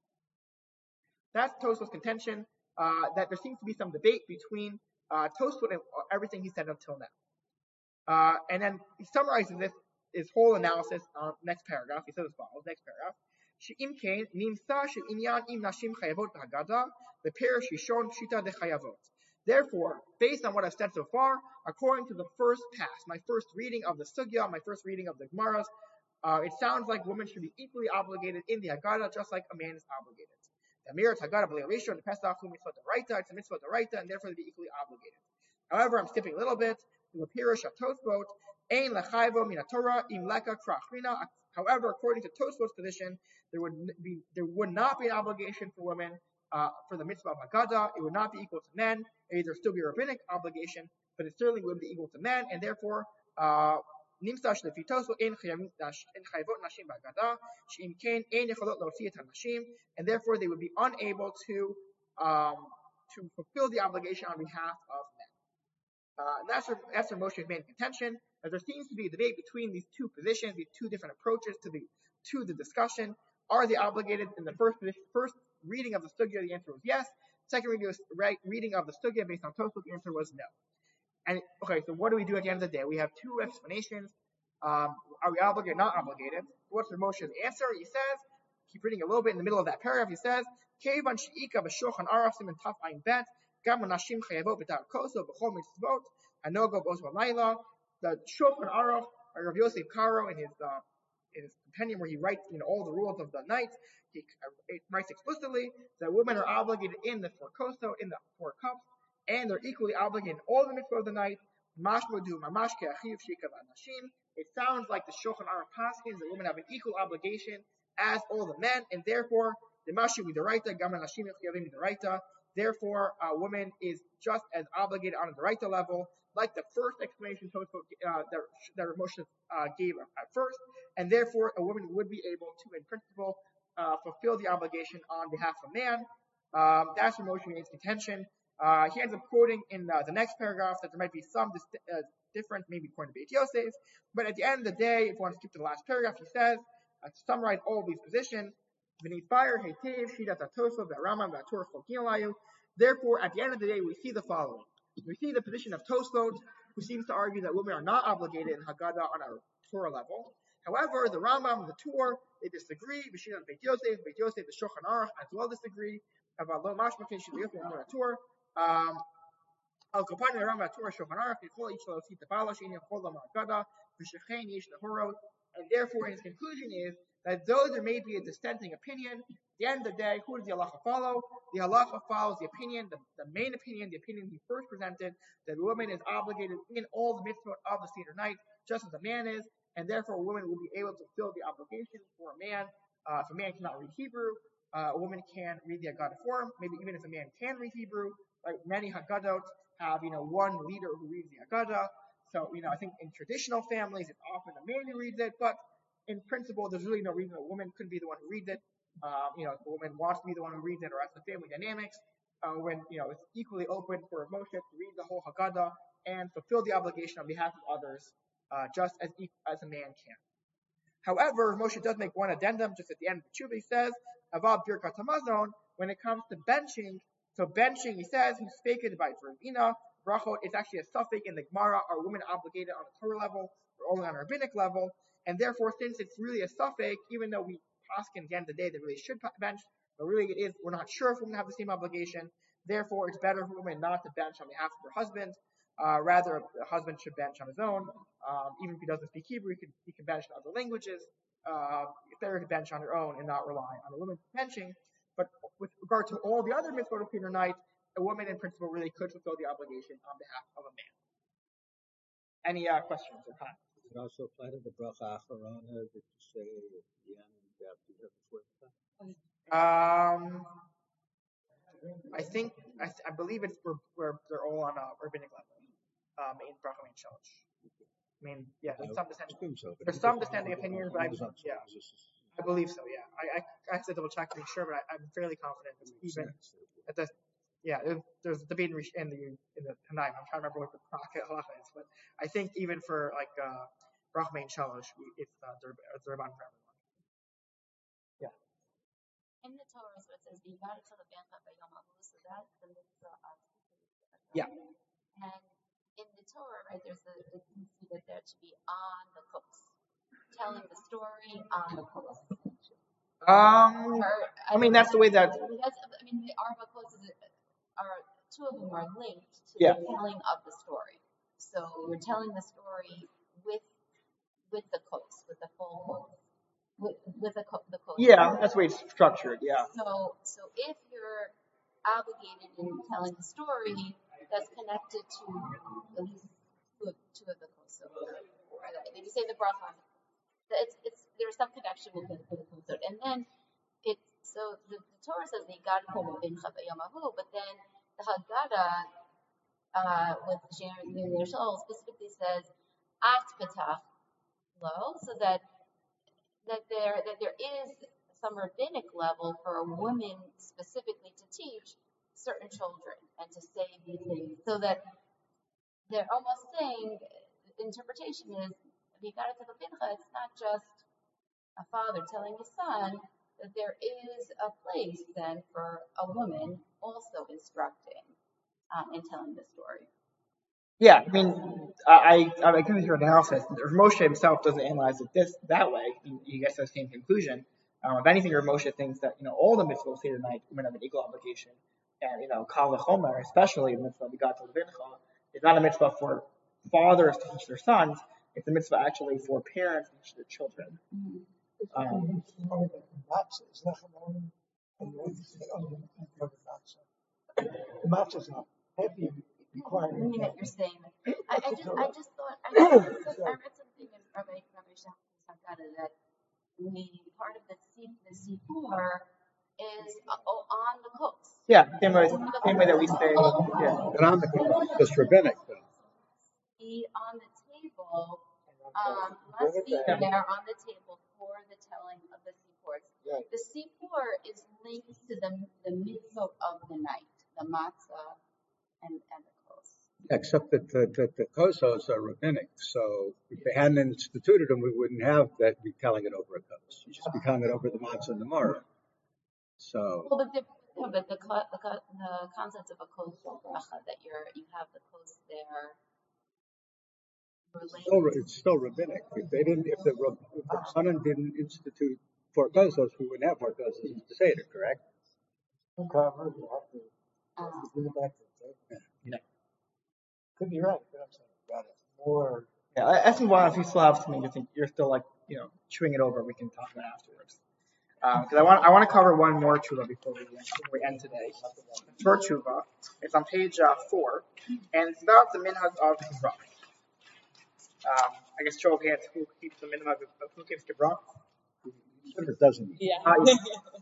That's Tosfot's contention, uh, that there seems to be some debate between uh, Tosfot and everything he said until now. Uh, and then he summarizes this, his whole analysis on next paragraph. He says as follows, next paragraph. She'im kein, nimsa she'inyan im nashim chayavot b'Haggadah, the perish yishon pshita de chayavot. Therefore, based on what I've said so far, according to the first pass, my first reading of the sugya, my first reading of the Gemaras, uh, it sounds like women should be equally obligated in the Haggadah, just like a man is obligated. The Amirat Haggadah B'lei Rishon, the Pesach, who mitzvot d'oraita, it's a mitzvot d'oraita, and therefore they be equally obligated. However, I'm skipping a little bit. The Pirush of Tosfot, Ein lechayvo min Torah im leka krachrina. However, according to Tosfot's position, there would be there would not be an obligation for women uh, for the mitzvah of Haggadah. It would not be equal to men. It would still be a rabbinic obligation, but it certainly would be equal to men, and therefore, nimsa shlefi Tosfot ein chayvot nashim b'Haggadah, she'im kain ein yecholot l'otzi et hanashim, and therefore they would be unable to um, to fulfill the obligation on behalf of men. Uh, and that's where, that's where Moshe made contention, as there seems to be a debate between these two positions, these two different approaches to the to the discussion. Are they obligated in the first first reading of the sugya? The answer was yes. Second reading of, reading of the sugya based on Tosfot, the answer was no. And okay, so what do we do at the end of the day? We have two explanations. Um, are we obligated, not obligated? What's Moshe's answer? He says, keep reading a little bit in the middle of that paragraph. He says, "Kevan she'ika b'shulchan aruch siman taf ayin bet gam nashim chayavot b'dar koso b'chol mitzvot hanogo b'os v'layla." The Shulchan Aruch by Rav Yosef Karo in his uh, in his compendium where he writes, you know, all the rules of the night, he uh, writes explicitly that women are obligated in the four koso, in the four cups, and they're equally obligated in all the mitzvot of the night. Mashmodu mamash ke'achiv shikav anashim. It sounds like the Shulchan Aruch paskins that women have an equal obligation as all the men, and therefore the mashi midaraita gam anashim chiyavim midaraita. Therefore, a woman is just as obligated on a deraita level, like the first explanation Tosfot uh, that, that Moshe uh, gave at first, and therefore a woman would be able to, in principle, uh, fulfill the obligation on behalf of a man. Um, that's where Moshe makes contention. Uh, he ends up quoting in uh, the next paragraph that there might be some dis- uh, difference, maybe according to Beit Yosef, but at the end of the day, if you want to skip to the last paragraph, he says, uh, to summarize all of these positions, therefore, at the end of the day, we see the following. We see the position of Tosfot, who seems to argue that women are not obligated in Haggadah on a Torah level. However, the Rambam and the Tur, they disagree. B'shin Beit Yosef, Beit Yosef, the Shulchan Aruch as well disagree. About lo mashma kein shel Yosef and Tur. Um, Al Kopani Rambam Tur Shulchan Aruch yechol each lo tzit tabala shein yechol lo Haggadah v'shechein yesh lehorot. And therefore, his conclusion is that though there may be a dissenting opinion, at the end of the day, who does the halacha follow? The halacha follows the opinion, the, the main opinion, the opinion he first presented, that a woman is obligated in all the mitzvot of the Seder night, just as a man is, and therefore a woman will be able to fulfill the obligation for a man. Uh, if a man cannot read Hebrew, uh, a woman can read the Haggadah form. Maybe even if a man can read Hebrew, like many Haggadot have, you know, one leader who reads the Haggadah. So, you know, I think in traditional families, it's often a man who reads it, but in principle, there's really no reason a woman couldn't be the one who reads it. Um, you know, if a woman wants to be the one who reads it, or as the family dynamics, uh, when, you know, it's equally open for Moshe to read the whole Haggadah and fulfill the obligation on behalf of others, uh, just as as a man can. However, Moshe does make one addendum just at the end of the Tshuva. He says, Avad Birkat Hamazon, when it comes to benching, so benching, he says, he's faked by Ravina, brachot, it's actually a suffix in the Gemara. Are women obligated on a Torah level or only on a rabbinic level? And therefore, since it's really a suffix, even though we paskin at the end of the day that really should bench, but really it is, we're not sure if women have the same obligation. Therefore, it's better for women not to bench on behalf of her husband. Uh, rather, the husband should bench on his own. Um, even if he doesn't speak Hebrew, he can, he can bench in other languages. Uh, it's better to bench on her own and not rely on a woman benching. But with regard to all the other mitzvot of Seder night, a woman in principle really could fulfill the obligation on behalf of a man. Any uh, questions or comments? Does it also apply to the bracha acharona that you say at the end after you have the fourth cup? Um, I think I, th- I believe it's where, where they're all on a rabbinic level. Um, in bracha and shalosh. I mean, yeah, there's some dissenting. So, There's some dissenting opinions, but I, yeah, I believe so. Yeah, I, I, I have to double check to make sure, but I, I'm fairly confident that even at the yeah, there's, there's a debate in the in the Tanaim. I'm trying to remember what the halacha is, but I think even for like uh, bracha and shalosh, it's uh, the the rabban for everyone. Yeah. In the Torah, so it says, "V'yigarecha lebecha b'yom hahu," so that's the mitzvah of Yeah. And in the Torah, right, there's a, it seems to be that there to be on the cooks, telling the story on the cooks. Um, Or, I mean that's the way that. That's, I mean, the arba cooks are two of them are linked to Yeah. the telling of the story. So you're telling the story with with the quotes, with the full quotes, with with the co- the quotes. Yeah, that's the way it's structured. Yeah. So so if you're obligated in telling the story that's connected to at least two of, two of the quotes. So or that- if you say the bracha, that it's it's there's some connection with the with the quotes. And then it so the, the Torah says the God but then the Haggadah uh, with Sharon their soul specifically says at patach lo, so that that there that there is some rabbinic level for a woman specifically to teach certain children and to say these things, so that they're almost saying the interpretation is V'yigaret Pincha, it's not just a father telling his son, that there is a place then for a woman also instructing um, and telling the story. Yeah, I mean, I I, I agree with your analysis. Moshe himself doesn't analyze it this that way. He, he gets to the same conclusion. Um, if anything, Moshe thinks that you know all the mitzvahs say tonight women have an equal obligation, and you know kal v'chomer, especially the mitzvah begat levincha, is not a mitzvah for fathers to teach their sons. It's a mitzvah actually for parents to teach their children. Mm-hmm. Um, The matzah's not heavy I requirement. mean that you're saying. I, I just I just thought I read, I read something in Rabbi Rabbi Shachar that we part of the C the C four is uh, oh, on the coast. yeah, same way, same way that we say. Yeah. And on the coast, just rabbinic though. Be on the table. Um, must be there on the table for the telling of the seaports. Right. The seaport is linked to the the mitzvah of the night, the matzah and and the kos. Except that the, the, the kosos are rabbinic, so if they hadn't instituted them, we wouldn't have that be telling it over a kos. You'd just be telling it over the matzah and the maror. So, Well, but the no, but the co- the, co- the concept of a kos bracha, that you're you have the kos there still, related. it's still rabbinic. If they didn't, if the Rab- if the Rabbanan didn't institute four kosos, we wouldn't have four kosos in the Seder, correct? Covered, you have to, Uh, have to bring it back to the table. Yeah. Could be right, but I'm saying about it more. Yeah, I ask me why if you still have something you think you're still like you know chewing it over, we can talk about it afterwards. Because I want I want to cover one more tshuva before we before we end today. Short tshuva. It's on page uh, four, and it's about the minhag of Gebrach. Um, I guess show of hands who keeps the minhag of who keeps Gebrach. It doesn't. Yeah. Uh, oh,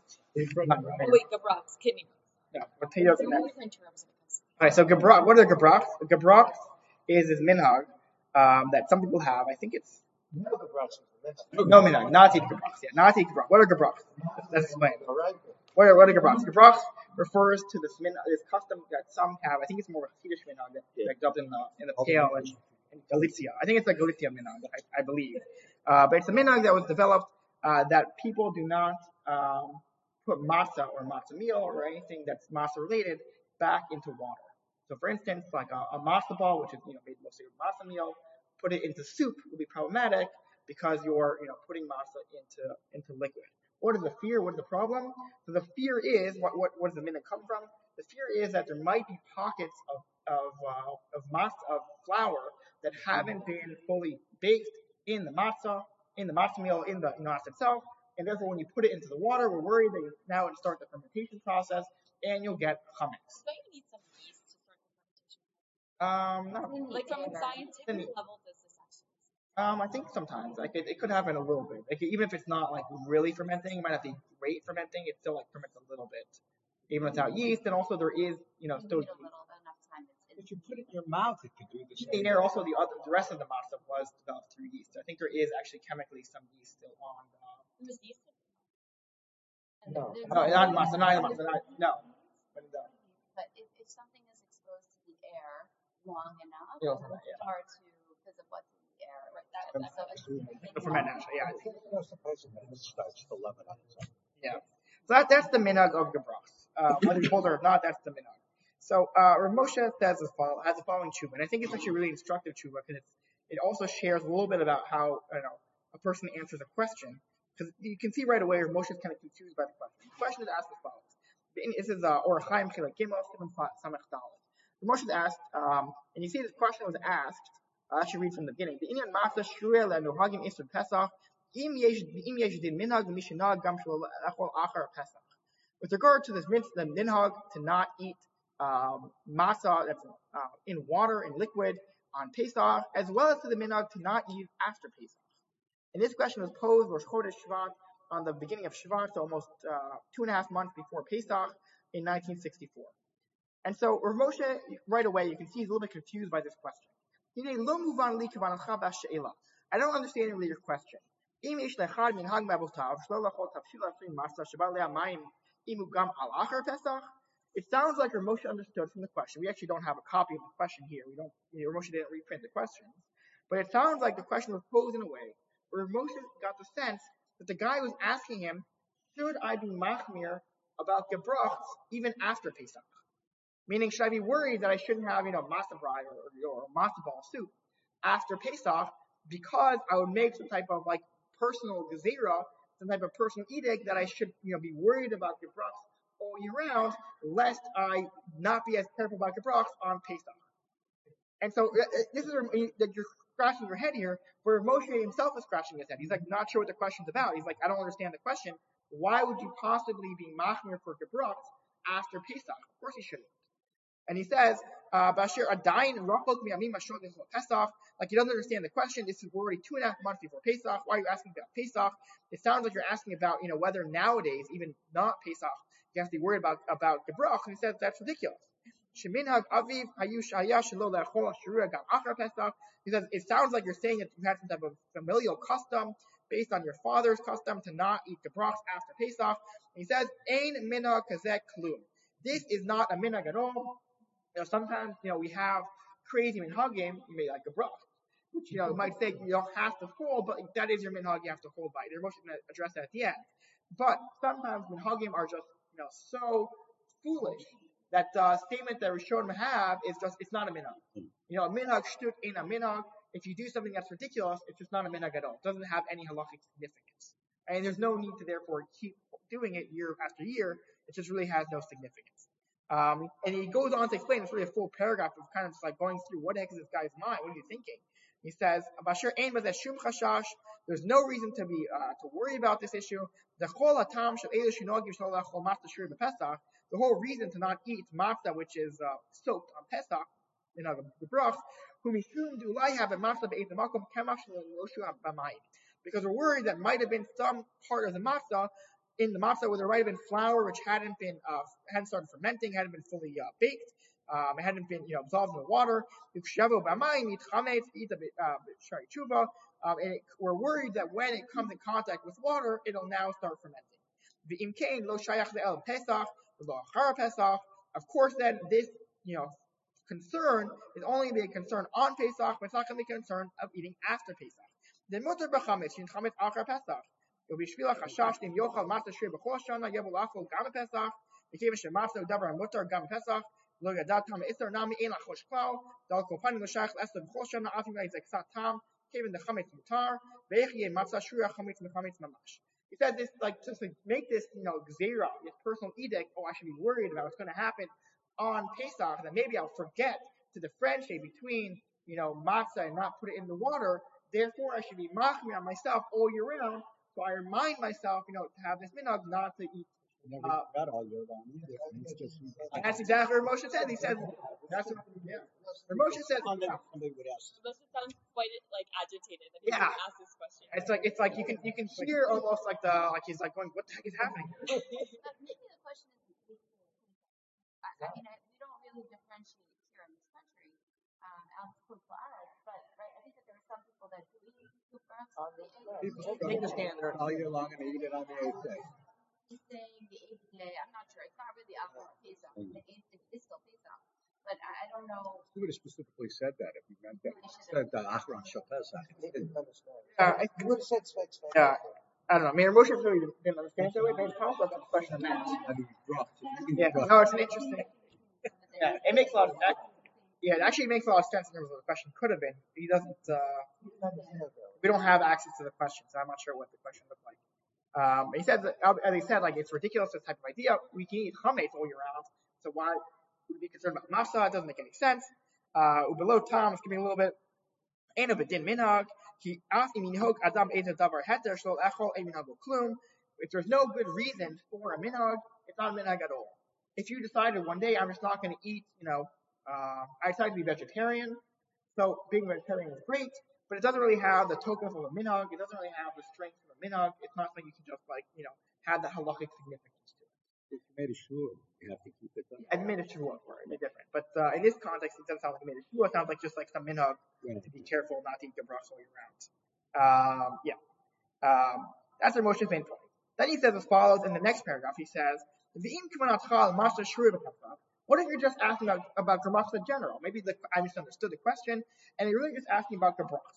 wait, the Brocks, kidney. no, what he does There are next. different terms when it comes to All right, so Gebrach. What are Gebrach? Gebrach is this minhag um, that some people have. I think it's You know the process. That's no minhag, not eat Gebrach. Yeah, not eat Gebrach. What are Gebrach? Let's explain. all right. What are, what are gebrachs? Gebrach refers to this min, this custom that some have. I think it's more of a Swedish minhag that picked up in the in the Pale and in Galicia. I think it's a Galicia minhag, I, I believe. Uh, but it's a minhag that was developed uh, that people do not um, put matzah or matzah meal or anything that's matzah related back into water. So, for instance, like a, a matzah ball, which is you know made mostly of matzah meal, put it into soup will be problematic because you're you know putting matzah into into liquid. What is the fear? What is the problem? So the fear is, what what, what does the minhag come from? The fear is that there might be pockets of of uh, of matzah of flour that haven't been fully baked in the matzah, in the matzah meal, in the matzah itself, and therefore when you put it into the water, we're worried that you now it start the fermentation process and you'll get chametz. Don't you need some yeast to start the fermentation? Um, not, Like from a scientific Then- level, does this actually? um, I think sometimes like it, it could happen a little bit. Like even if it's not like really fermenting, it might not be great fermenting. It still like ferments a little bit, even without yeast. And also there is you know You still need a little enough time. It's, If you put it in your mouth, it could do the in same. there. Also the other the rest of the matzah was developed through yeast. I think there is actually chemically some yeast still on. The, There's yeast. and No. there's no, not matzah, not in matzah, not, no. But the, But if, if something is exposed to the air long enough, It'll ferment, yeah. it's hard to because of what's in the air, right? That, so it's, it'll ferment naturally, yeah. I think. It starts to leaven up. Yeah. So that, that's the minhag of Gebrach. Uh, whether you hold it or not, that's the minhag. So uh, Rav Moshe says as follow, has the following tshuva, and I think it's actually really instructive tshuva because it also shares a little bit about how I don't know a person answers a question. Because you can see right away Rav Moshe is kind of confused by the question. The question is asked as follows. This is uh, Or Chaim Chilek Gimel Simon Samech Dalet. So Moshe asked, um, and you see this question was asked. Uh, I should read from the beginning. The Inyan Matzah Shruel Nuhagim Isur Pesach. Im yesh im yesh din minhag mishnag gam shel achol achar Pesach. With regard to this the minhag to not eat um, matzah that's uh, in water and liquid on Pesach, as well as to the minhag to not eat after Pesach. And this question was posed Rosh Chodesh Shvat on the beginning of Shvat, so almost uh, two and a half months before Pesach in nineteen sixty-four. And so Rav Moshe, right away, you can see he's a little bit confused by this question. I don't understand really your question. It sounds like Rav Moshe understood from the question. We actually don't have a copy of the question here. We don't, you know, Rav Moshe didn't reprint the question. But it sounds like the question was posed in a way where Rav Moshe got the sense that the guy was asking him, should I be machmir about gebrach even after Pesach? Meaning, should I be worried that I shouldn't have, you know, matzah bride or, or matzah ball soup after Pesach because I would make some type of like personal gezerah, some type of personal edict that I should, you know, be worried about gebrach all year round, lest I not be as careful about gebrach on Pesach. And so uh, this is that you're scratching your head here, where Moshe himself is scratching his head. He's like not sure what the question's about. He's like, I don't understand the question. Why would you possibly be machmir for gebrach after Pesach? Of course he shouldn't. And he says, uh, Bashir Adain Rachok Miyamim Mashot Pesach. Like he doesn't understand the question. This is already two and a half months before Pesach. Why are you asking about Pesach? It sounds like you're asking about, you know, whether nowadays, even not Pesach, you have to be worried about about gebrach. And he says that's ridiculous. Sheminhag Aviv Hayush Ayash Lo Lechol Shurua Gam Achar Pesach. He says it sounds like you're saying that you had some type of familial custom based on your father's custom to not eat gebrach after Pesach. And he says Ein Minhag Kazek Klum. This is not a minhag at all. You know, sometimes, you know, we have crazy minhagim, you may like a brach, which, you know, you might think you don't have to hold, but that is your minhag you have to hold by. They're mostly going to address that at the end. But sometimes minhagim are just, you know, so foolish that the uh, statement that Rishon have is just, it's not a minhag. You know, a minhag shtut ain't a minhag. If you do something that's ridiculous, it's just not a minhag at all. It doesn't have any halachic significance. And there's no need to therefore keep doing it year after year. It just really has no significance. Um, and he goes on to explain, it's really a full paragraph of kind of just like going through what the heck is this guy's mind, what are you thinking? He says, Bashir Ein Bazeh Shum Chashash, there's no reason to be, uh, to worry about this issue. The whole atam shel Eilu Shinogim Shel Lachol Matzah Shur B'Pesach, the whole reason to not eat matzah, which is, uh, soaked on Pesach, you know, the brach, who mishum do lai have a matzah be'et the makom kemach shel Yoshu b'mayim. Because we're worried that might have been some part of the matzah in the matzah where there might have been flour which hadn't been uh, hadn't started fermenting, hadn't been fully uh, baked, um, it hadn't been, you know, absorbed in the water. Um, and it, we're worried that when it comes in contact with water, it'll now start fermenting. Of course, then this, you know, concern is only going to be a concern on Pesach, but it's not going to be a concern of eating after Pesach. Then mutar b'chametz, shin chametz achar Pesach. ובשביל החשש אם יאכל מצה שריר בכל שנה יבוא לאכול גם בפסח, וכיוון שמצה הוא דבר המותר גם בפסח, לא ידע טעם האיסור נמי אין לחוש כלל, ועל כל פנים לא שייך לעשר בכל שנה, אף אם זה קצת טעם, כיוון דחמץ מותר, ואיך יהיה מצה שריר חמץ מחמץ ממש. He said this, like, just to make this, you know, gzeira, this personal edict, oh, I should be worried about what's going to happen on Pesach, that maybe I'll forget to differentiate between, you know, matzah and not put it in the water, therefore I should be machmir on myself all year round. So I remind myself, you know, to have this minhag not to eat. Uh, and that's exactly what Moshe said. He said, that's what, yeah. Moshe said, Somebody would ask. Moshe sounds quite like agitated that he yeah. asked this question. It's like it's like you can you can hear almost like the like he's like going, what the heck is happening? But maybe the question is, I, I mean, I, we don't really differentiate here in this country, um, out of Arab, but right, I think that there are some people that do eat soup perhaps on the People take the standard all year long and they eat it on the eighth day. He's saying the eighth day. I'm not sure. It's not really Achar Pesach. The eighth day is still Pesach, but I, I don't know. He would have specifically said that if he meant that. He said the Achron Shel Pesach. Yeah, I, He would have said Sveik Sveik. yeah, I don't know. I mean, Moshe really didn't understand it that way, but it's possible that the question meant. I mean, dropped it. Yeah, no, it's an interesting. Yeah, it makes a lot of sense. Yeah, it actually makes a lot of sense in terms of what the question could have been. He doesn't. Uh, we don't have access to the question, so I'm not sure what the question looked like. Um, he said, that, as he said, like it's ridiculous this type of idea. We can eat chametz all year round, so why? would be concerned about masa. It doesn't make any sense. Uh, below Tom, skipping a little bit. Ain't of a din minhag. He asked him adam davar heter shel echol minhag klum. If there's no good reason for a minhag, it's not a minhag at all. If you decided one day I'm just not going to eat, you know, uh, I decided to be vegetarian, so being vegetarian is great, but it doesn't really have the token of a minhag. It doesn't really have the strength of a minhag. It's not something you can just like, you know, have the halachic significance to it. If you made a shul, you have to keep it up. I made a shua for it, it's different. But uh, in this context, it doesn't sound like I made a shua. It sounds like just like some minhag to be careful not to eat the brachos all year round. Um, yeah. Um, that's our Moshe's main point. Then he says as follows in the next paragraph. He says, what if you're just asking about, about gebrachos in general? Maybe the, I misunderstood the question, and you're really just asking about gebrachos.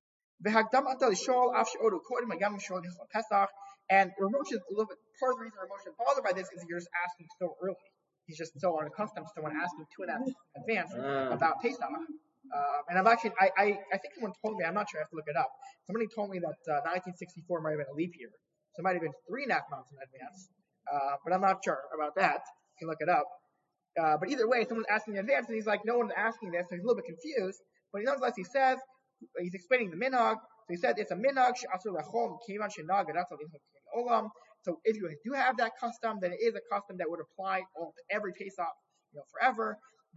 And Ramosh is a little bit, part of the reason Ramosh is bothered by this is you're just asking so early. He's just so unaccustomed to someone asking two and a half in advance Uh. about Pesach. Uh, and I've actually, I, I, I think someone told me, I'm not sure, I have to look it up. Somebody told me that uh, nineteen sixty-four might have been a leap year. So it might have been three and a half months in advance. Uh, but I'm not sure about that. You can look it up. Uh, but either way, someone's asking in advance, and he's like, no one's asking this, so he's a little bit confused. But nonetheless, he says, he's explaining the minhag. So he said it's a minhag she'asur lechol kivan shenag that's olam. So if you do have that custom, then it is a custom that would apply all to every Pesach, you know, forever.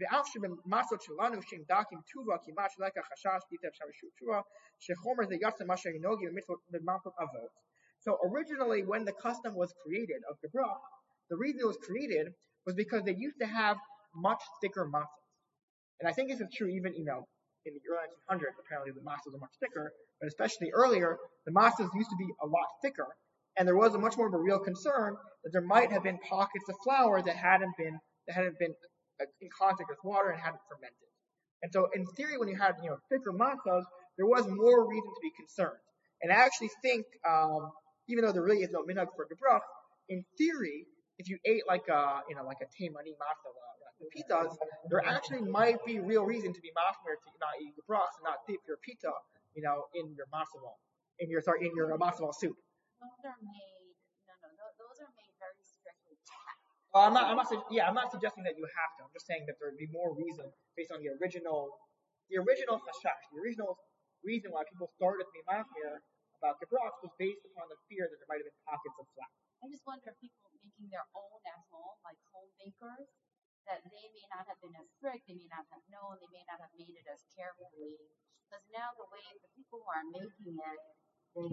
So originally, when the custom was created of gebrach, the reason it was created was because they used to have much thicker matzahs. And I think this is true even, you know, in the early nineteen hundreds, apparently the matzahs are much thicker, but especially earlier, the matzahs used to be a lot thicker. And there was a much more of a real concern that there might have been pockets of flour that hadn't been, that hadn't been in contact with water and hadn't fermented. And so in theory, when you had, you know, thicker matzahs, there was more reason to be concerned. And I actually think, um, even though there really is no minhag for gebrach, in theory, if you ate like a, you know, like a teimani matzah, like the pitas, there actually might be real reason to be machmir to not eat gebrach and not dip your pita, you know, in your matzah ball, in your sorry, in your matzah ball soup. Those are made, no, no, no, those are made very strictly to have. Well, I'm not, I'm not, yeah, I'm not suggesting that you have to. I'm just saying that there would be more reason based on the original, the original chashash, the original reason why people started to be machmir about gebrach was based upon the fear that there might have been pockets of flour. I just wonder if people making their own at home, like home bakers, that they may not have been as strict, they may not have known, they may not have made it as carefully. Because now the way the people who are making it, they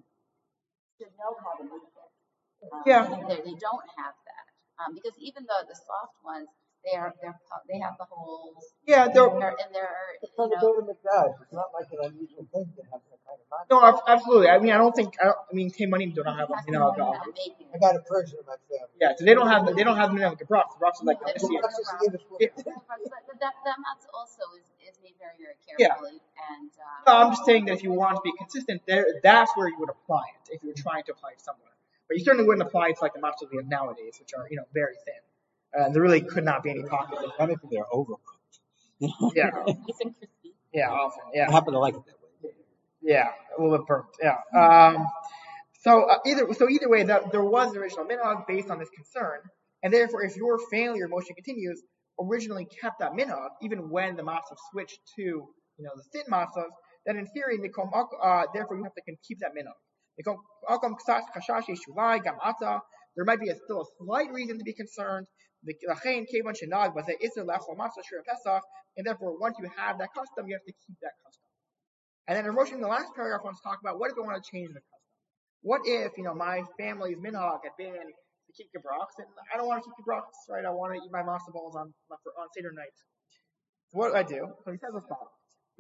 should know how to make it. Um, Yeah. They, they don't have that. Um, because even though the soft ones, they are they're they have the holes. Yeah, they're, They're, and they're It's you kind of know David McDowell. It's not like an unusual thing to have that kind of money. no, ab- absolutely. I mean, I don't think, I, don't, I mean, Teimanim do not have, has you to know, know uh, how to make it. I got a Persian in my family. yeah, so they don't have, they don't have minhag gebrach. Gebrach is like, But this year. That's just the Yiddish word. Yeah. but that that matzah also is, is made very very Yeah. carefully and. Um, No, I'm just saying that if you want to be consistent, there, that's where you would apply it if you were trying to apply it somewhere. But you certainly wouldn't apply it to like the matzahs we have nowadays, which are, you know, very thin. Uh, there really could not be any pockets. What if they're overcooked? Yeah, nice and crispy. yeah, often, I yeah, happen to like it that way. yeah, a little bit burnt, yeah. Um, so uh, either, so either way, that there was an original minhag based on this concern, and therefore, if your family or Moshe continues originally kept that minhag, even when the matzah switched to, you know, the thin matzahs, then in theory, uh, therefore you have to keep that minhag. There might be a, still a slight reason to be concerned. And therefore, once you have that custom, you have to keep that custom. And then Rosh in the last paragraph wants to talk about what if I want to change the custom. What if, you know, my family's minhag had been to keep gebrachs, and I don't want to keep gebrachs, right? I want to eat my matzah balls on on Seder night. So what do I do? So he says as follows.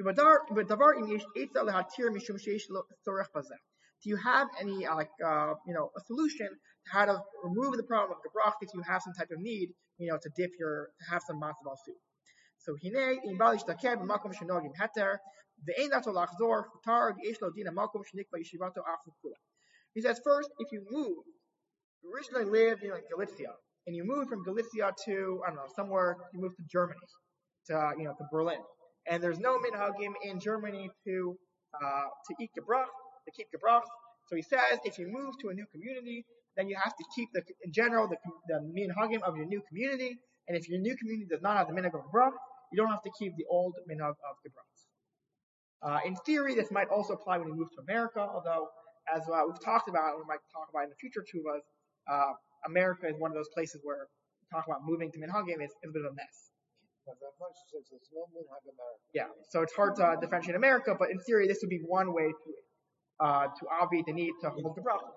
Do you have any, uh, like, uh, you know, a solution to how to remove the problem of gebrach if you have some type of need, you know, to dip your, to have some matzah ball soup? So hine in balish taker b'makom shenogim heter ve'ein dato lachzor futar v'yesh lo din ha'makom shenikva yeshivato afu kula. He says first, if you move, you originally lived in like Galicia, and you moved from Galicia to, I don't know, somewhere, you moved to Germany, to, you know, to Berlin, and there's no minhagim in Germany to uh, to eat gebrach, to keep gebrach. So he says, if you move to a new community, then you have to keep the, in general, the, the minhagim of your new community. And if your new community does not have the minhag of gebrach, you don't have to keep the old minhag of gebrach. Uh, in theory, this might also apply when you move to America, although, as uh, we've talked about, and we might talk about in the future tuvas, uh, America is one of those places where talk about moving to minhagim is, is a bit of a mess. But the Moshe says there's no minhag America. Yeah, so it's hard to uh, differentiate America, but in theory, this would be one way to uh, to obviate the need to hold the bracha.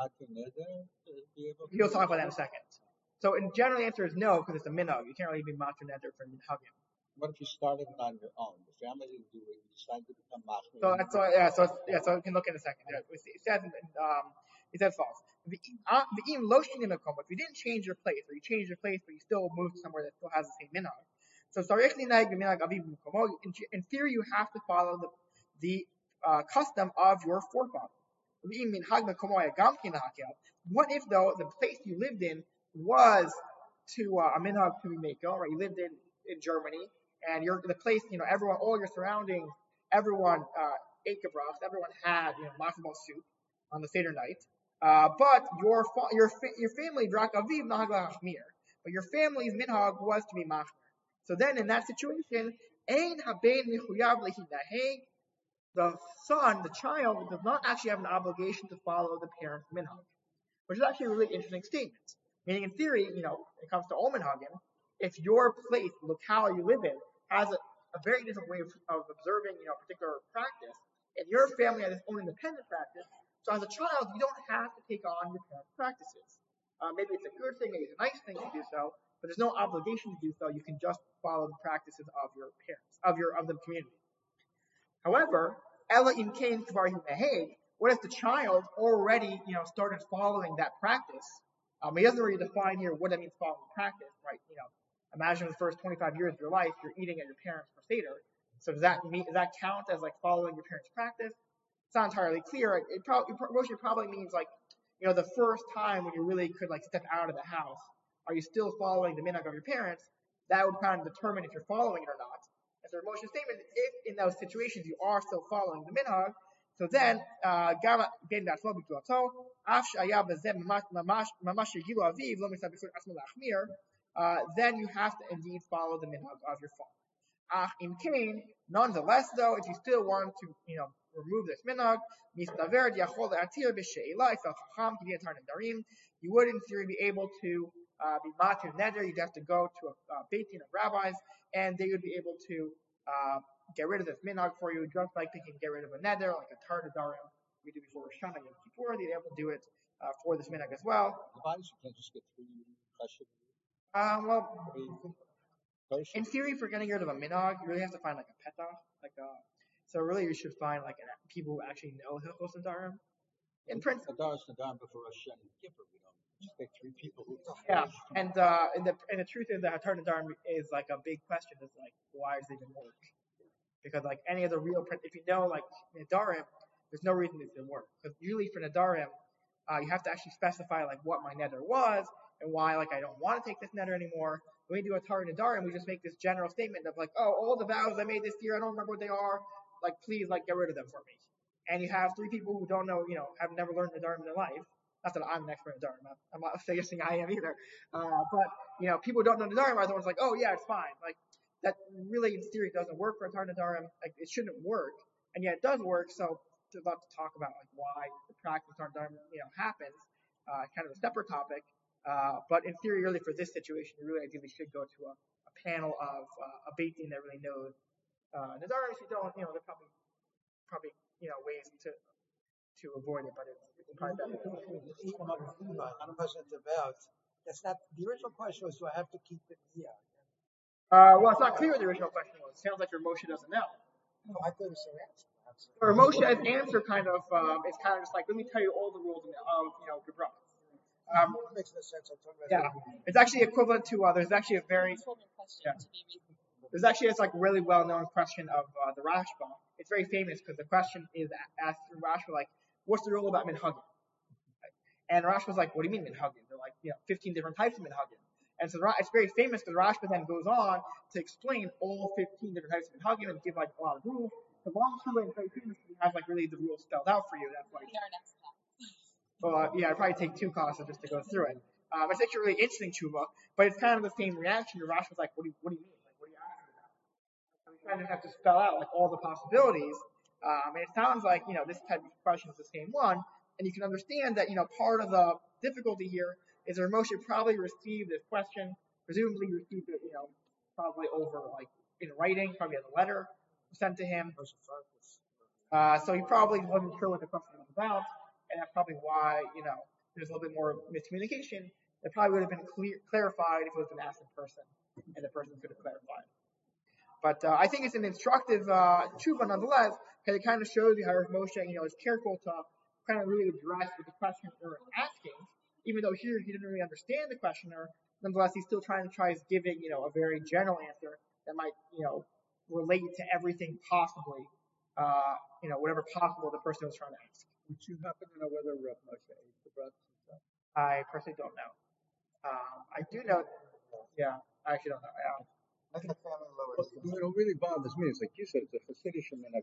We'll talk about that in a second. So, in general, the answer is no, because it's a minhag. You can't really be matur neder for minhagim. What if you started it on your own? The family didn't do it. You decided to become master. So that's why, yeah. So it's, yeah. So we can look in a second. Yeah, it says, um, it says false. The uh, the im loshing in the If you didn't change your place, or you changed your place, but you still moved somewhere that still has the same minhag. So sarich linag minhag aviv b'komo. In theory, you have to follow the the uh, custom of your forefathers. What if though the place you lived in was to uh, a minhag to be made, right? You lived in in Germany. And you're the place, you know, everyone, all your surroundings, everyone uh, ate gebrach, everyone had, you know, matzo ball soup on the Seder night. Uh, but your fa- your fa- your family drak aviv nahag lachmir, but your family's minhag was to be machmir. So then, in that situation, ein haben mechuyav lehinaheg, the son, the child, does not actually have an obligation to follow the parent's minhag, which is actually a really interesting statement. Meaning, in theory, you know, when it comes to all minhagim, if your place, the locale you live in, has a, a very different way of, of observing, you know, a particular practice, and your family has its own independent practice, so as a child, you don't have to take on your parents' practices. Uh, maybe it's a good thing, maybe it's a nice thing to do so, but there's no obligation to do so. You can just follow the practices of your parents, of your of the community. However, ella in kain kvar hinaheg, what if the child already, you know, started following that practice? Um, he doesn't really define here what that means following practice, right? You know. Imagine the first twenty-five years of your life, you're eating at your parents' for Seder. So does that mean, does that count as like following your parents' practice? It's not entirely clear. It, it probably, Moshe probably means like, you know, the first time when you really could like step out of the house, are you still following the minhag of your parents? That would kind of determine if you're following it or not. And so Moshe's statement, if in those situations you are still following the minhag, so then, uh, ben b'atzmo b'tuato, af sh'aya b'zeh mamash yegilu aviv lo misad b'chur atzmo lachmir. Uh, then you have to indeed follow the minhag of your father. Ach im kain, nonetheless, though, if you still want to, you know, remove this minhag, mistaver yachol atir b'she'ila ifel chacham k'di atar nedarim, you would in theory be able to uh, be matir neder. You'd have to go to a uh, beit din of rabbis, and they would be able to uh, get rid of this minhag for you, just like they can get rid of a neder, like a tar nedarim we do before Rosh Hashanah and Yom Kippur. They'd be able to do it uh, for this minhag as well. Rabbis, you can't just get three kosher. Uh, well, in theory, for getting rid of a minhag, you really have to find like a petah, like a. So really, you should find like an, people who actually know Hilchos Nedarim. In principle, Adaras Nedarim before Rosh Hashanah and Kippur, we don't just take three people who. Yeah, and uh, and the and the truth is that Hatar Nedarim is like a big question. Is like, why does it even work? Because like any of the real, if you know like Nedarim, there's no reason it didn't work. Because usually for Nedarim, uh, you have to actually specify like what my neder was. And why, like, I don't want to take this neder anymore. When we do a Tar Nedarim, we just make this general statement of, like, oh, all the vows I made this year, I don't remember what they are. Like, please, like, get rid of them for me. And you have three people who don't know, you know, have never learned Nedarim in their life. Not that I'm an expert in Nedarim. I'm not suggesting I am either. Uh, but, you know, people who don't know Nedarim are the ones like, oh, yeah, it's fine. Like, that really, in theory, doesn't work for a Tar Nedarim. Like, it shouldn't work. And yet it does work. So, there's a lot to talk about, like, why the practice of Tar Nedarim, you know, happens. Uh, kind of a separate topic. Uh, but in theory, really, for this situation, you really ideally should go to a, a panel of uh, a beit din that really knows uh, Nedarim. If you don't, you know, there are probably, probably, you know, ways to to avoid it, but it's, it's probably better. That's not the original question. Was do I have to keep it here? Uh, well, it's not clear what the original question was. It sounds like your Moshe doesn't know. No, I thought it was your answer. Or Moshe's answer kind of um, is kind of just like, let me tell you all the rules of, you know, gebrach. Um, it makes no sense. I'm talking about yeah, it's actually equivalent to uh, there's actually a very yeah. There's actually it's like a really well known question of uh, the Rashba. It's very famous because the question is asked through Rashba like, what's the rule about minhagim? And Rashba's like, what do you mean minhagim? They're like, you know, fifteen different types of minhagim. And so it's very famous because Rashba then goes on to explain all fifteen different types of minhagim and give like a lot of rules. The long story is very famous because it has like really the rules spelled out for you. That's why. In our next class. Well, uh, yeah, I'd probably take two classes just to go through it. Um, it's actually really interesting, Chuba, but it's kind of the same reaction. Rashi was like, what do you, what do you mean? Like, what are you asking about? So we kind of have to spell out like all the possibilities. Um, and it sounds like, you know, this type of question is the same one. And you can understand that, you know, part of the difficulty here is that Moshe probably received this question, presumably received it, you know, probably over like in writing, probably as a letter sent to him. Uh, so he probably wasn't sure what the question was about, and that's probably why, you know, there's a little bit more miscommunication. It probably would have been clear, clarified if it was been asked in person, and the person could have clarified. But uh, I think it's an instructive uh, tshuva nonetheless, because it kind of shows you how Moshe, you know, is careful to kind of really address what the questioner is asking, even though here he didn't really understand the questioner. Nonetheless, he's still trying to try is giving, you know, a very general answer that might, you know, relate to everything possibly, uh, you know, whatever possible the person was trying to ask. Would you happen to know whether Rav Moshe ate the brothers and stuff? I personally don't know. Um, I do know, yeah, I actually don't know. Yeah. I think family lower. Well, what really bothers me is, like you said, it's a Hasidic Shemoneh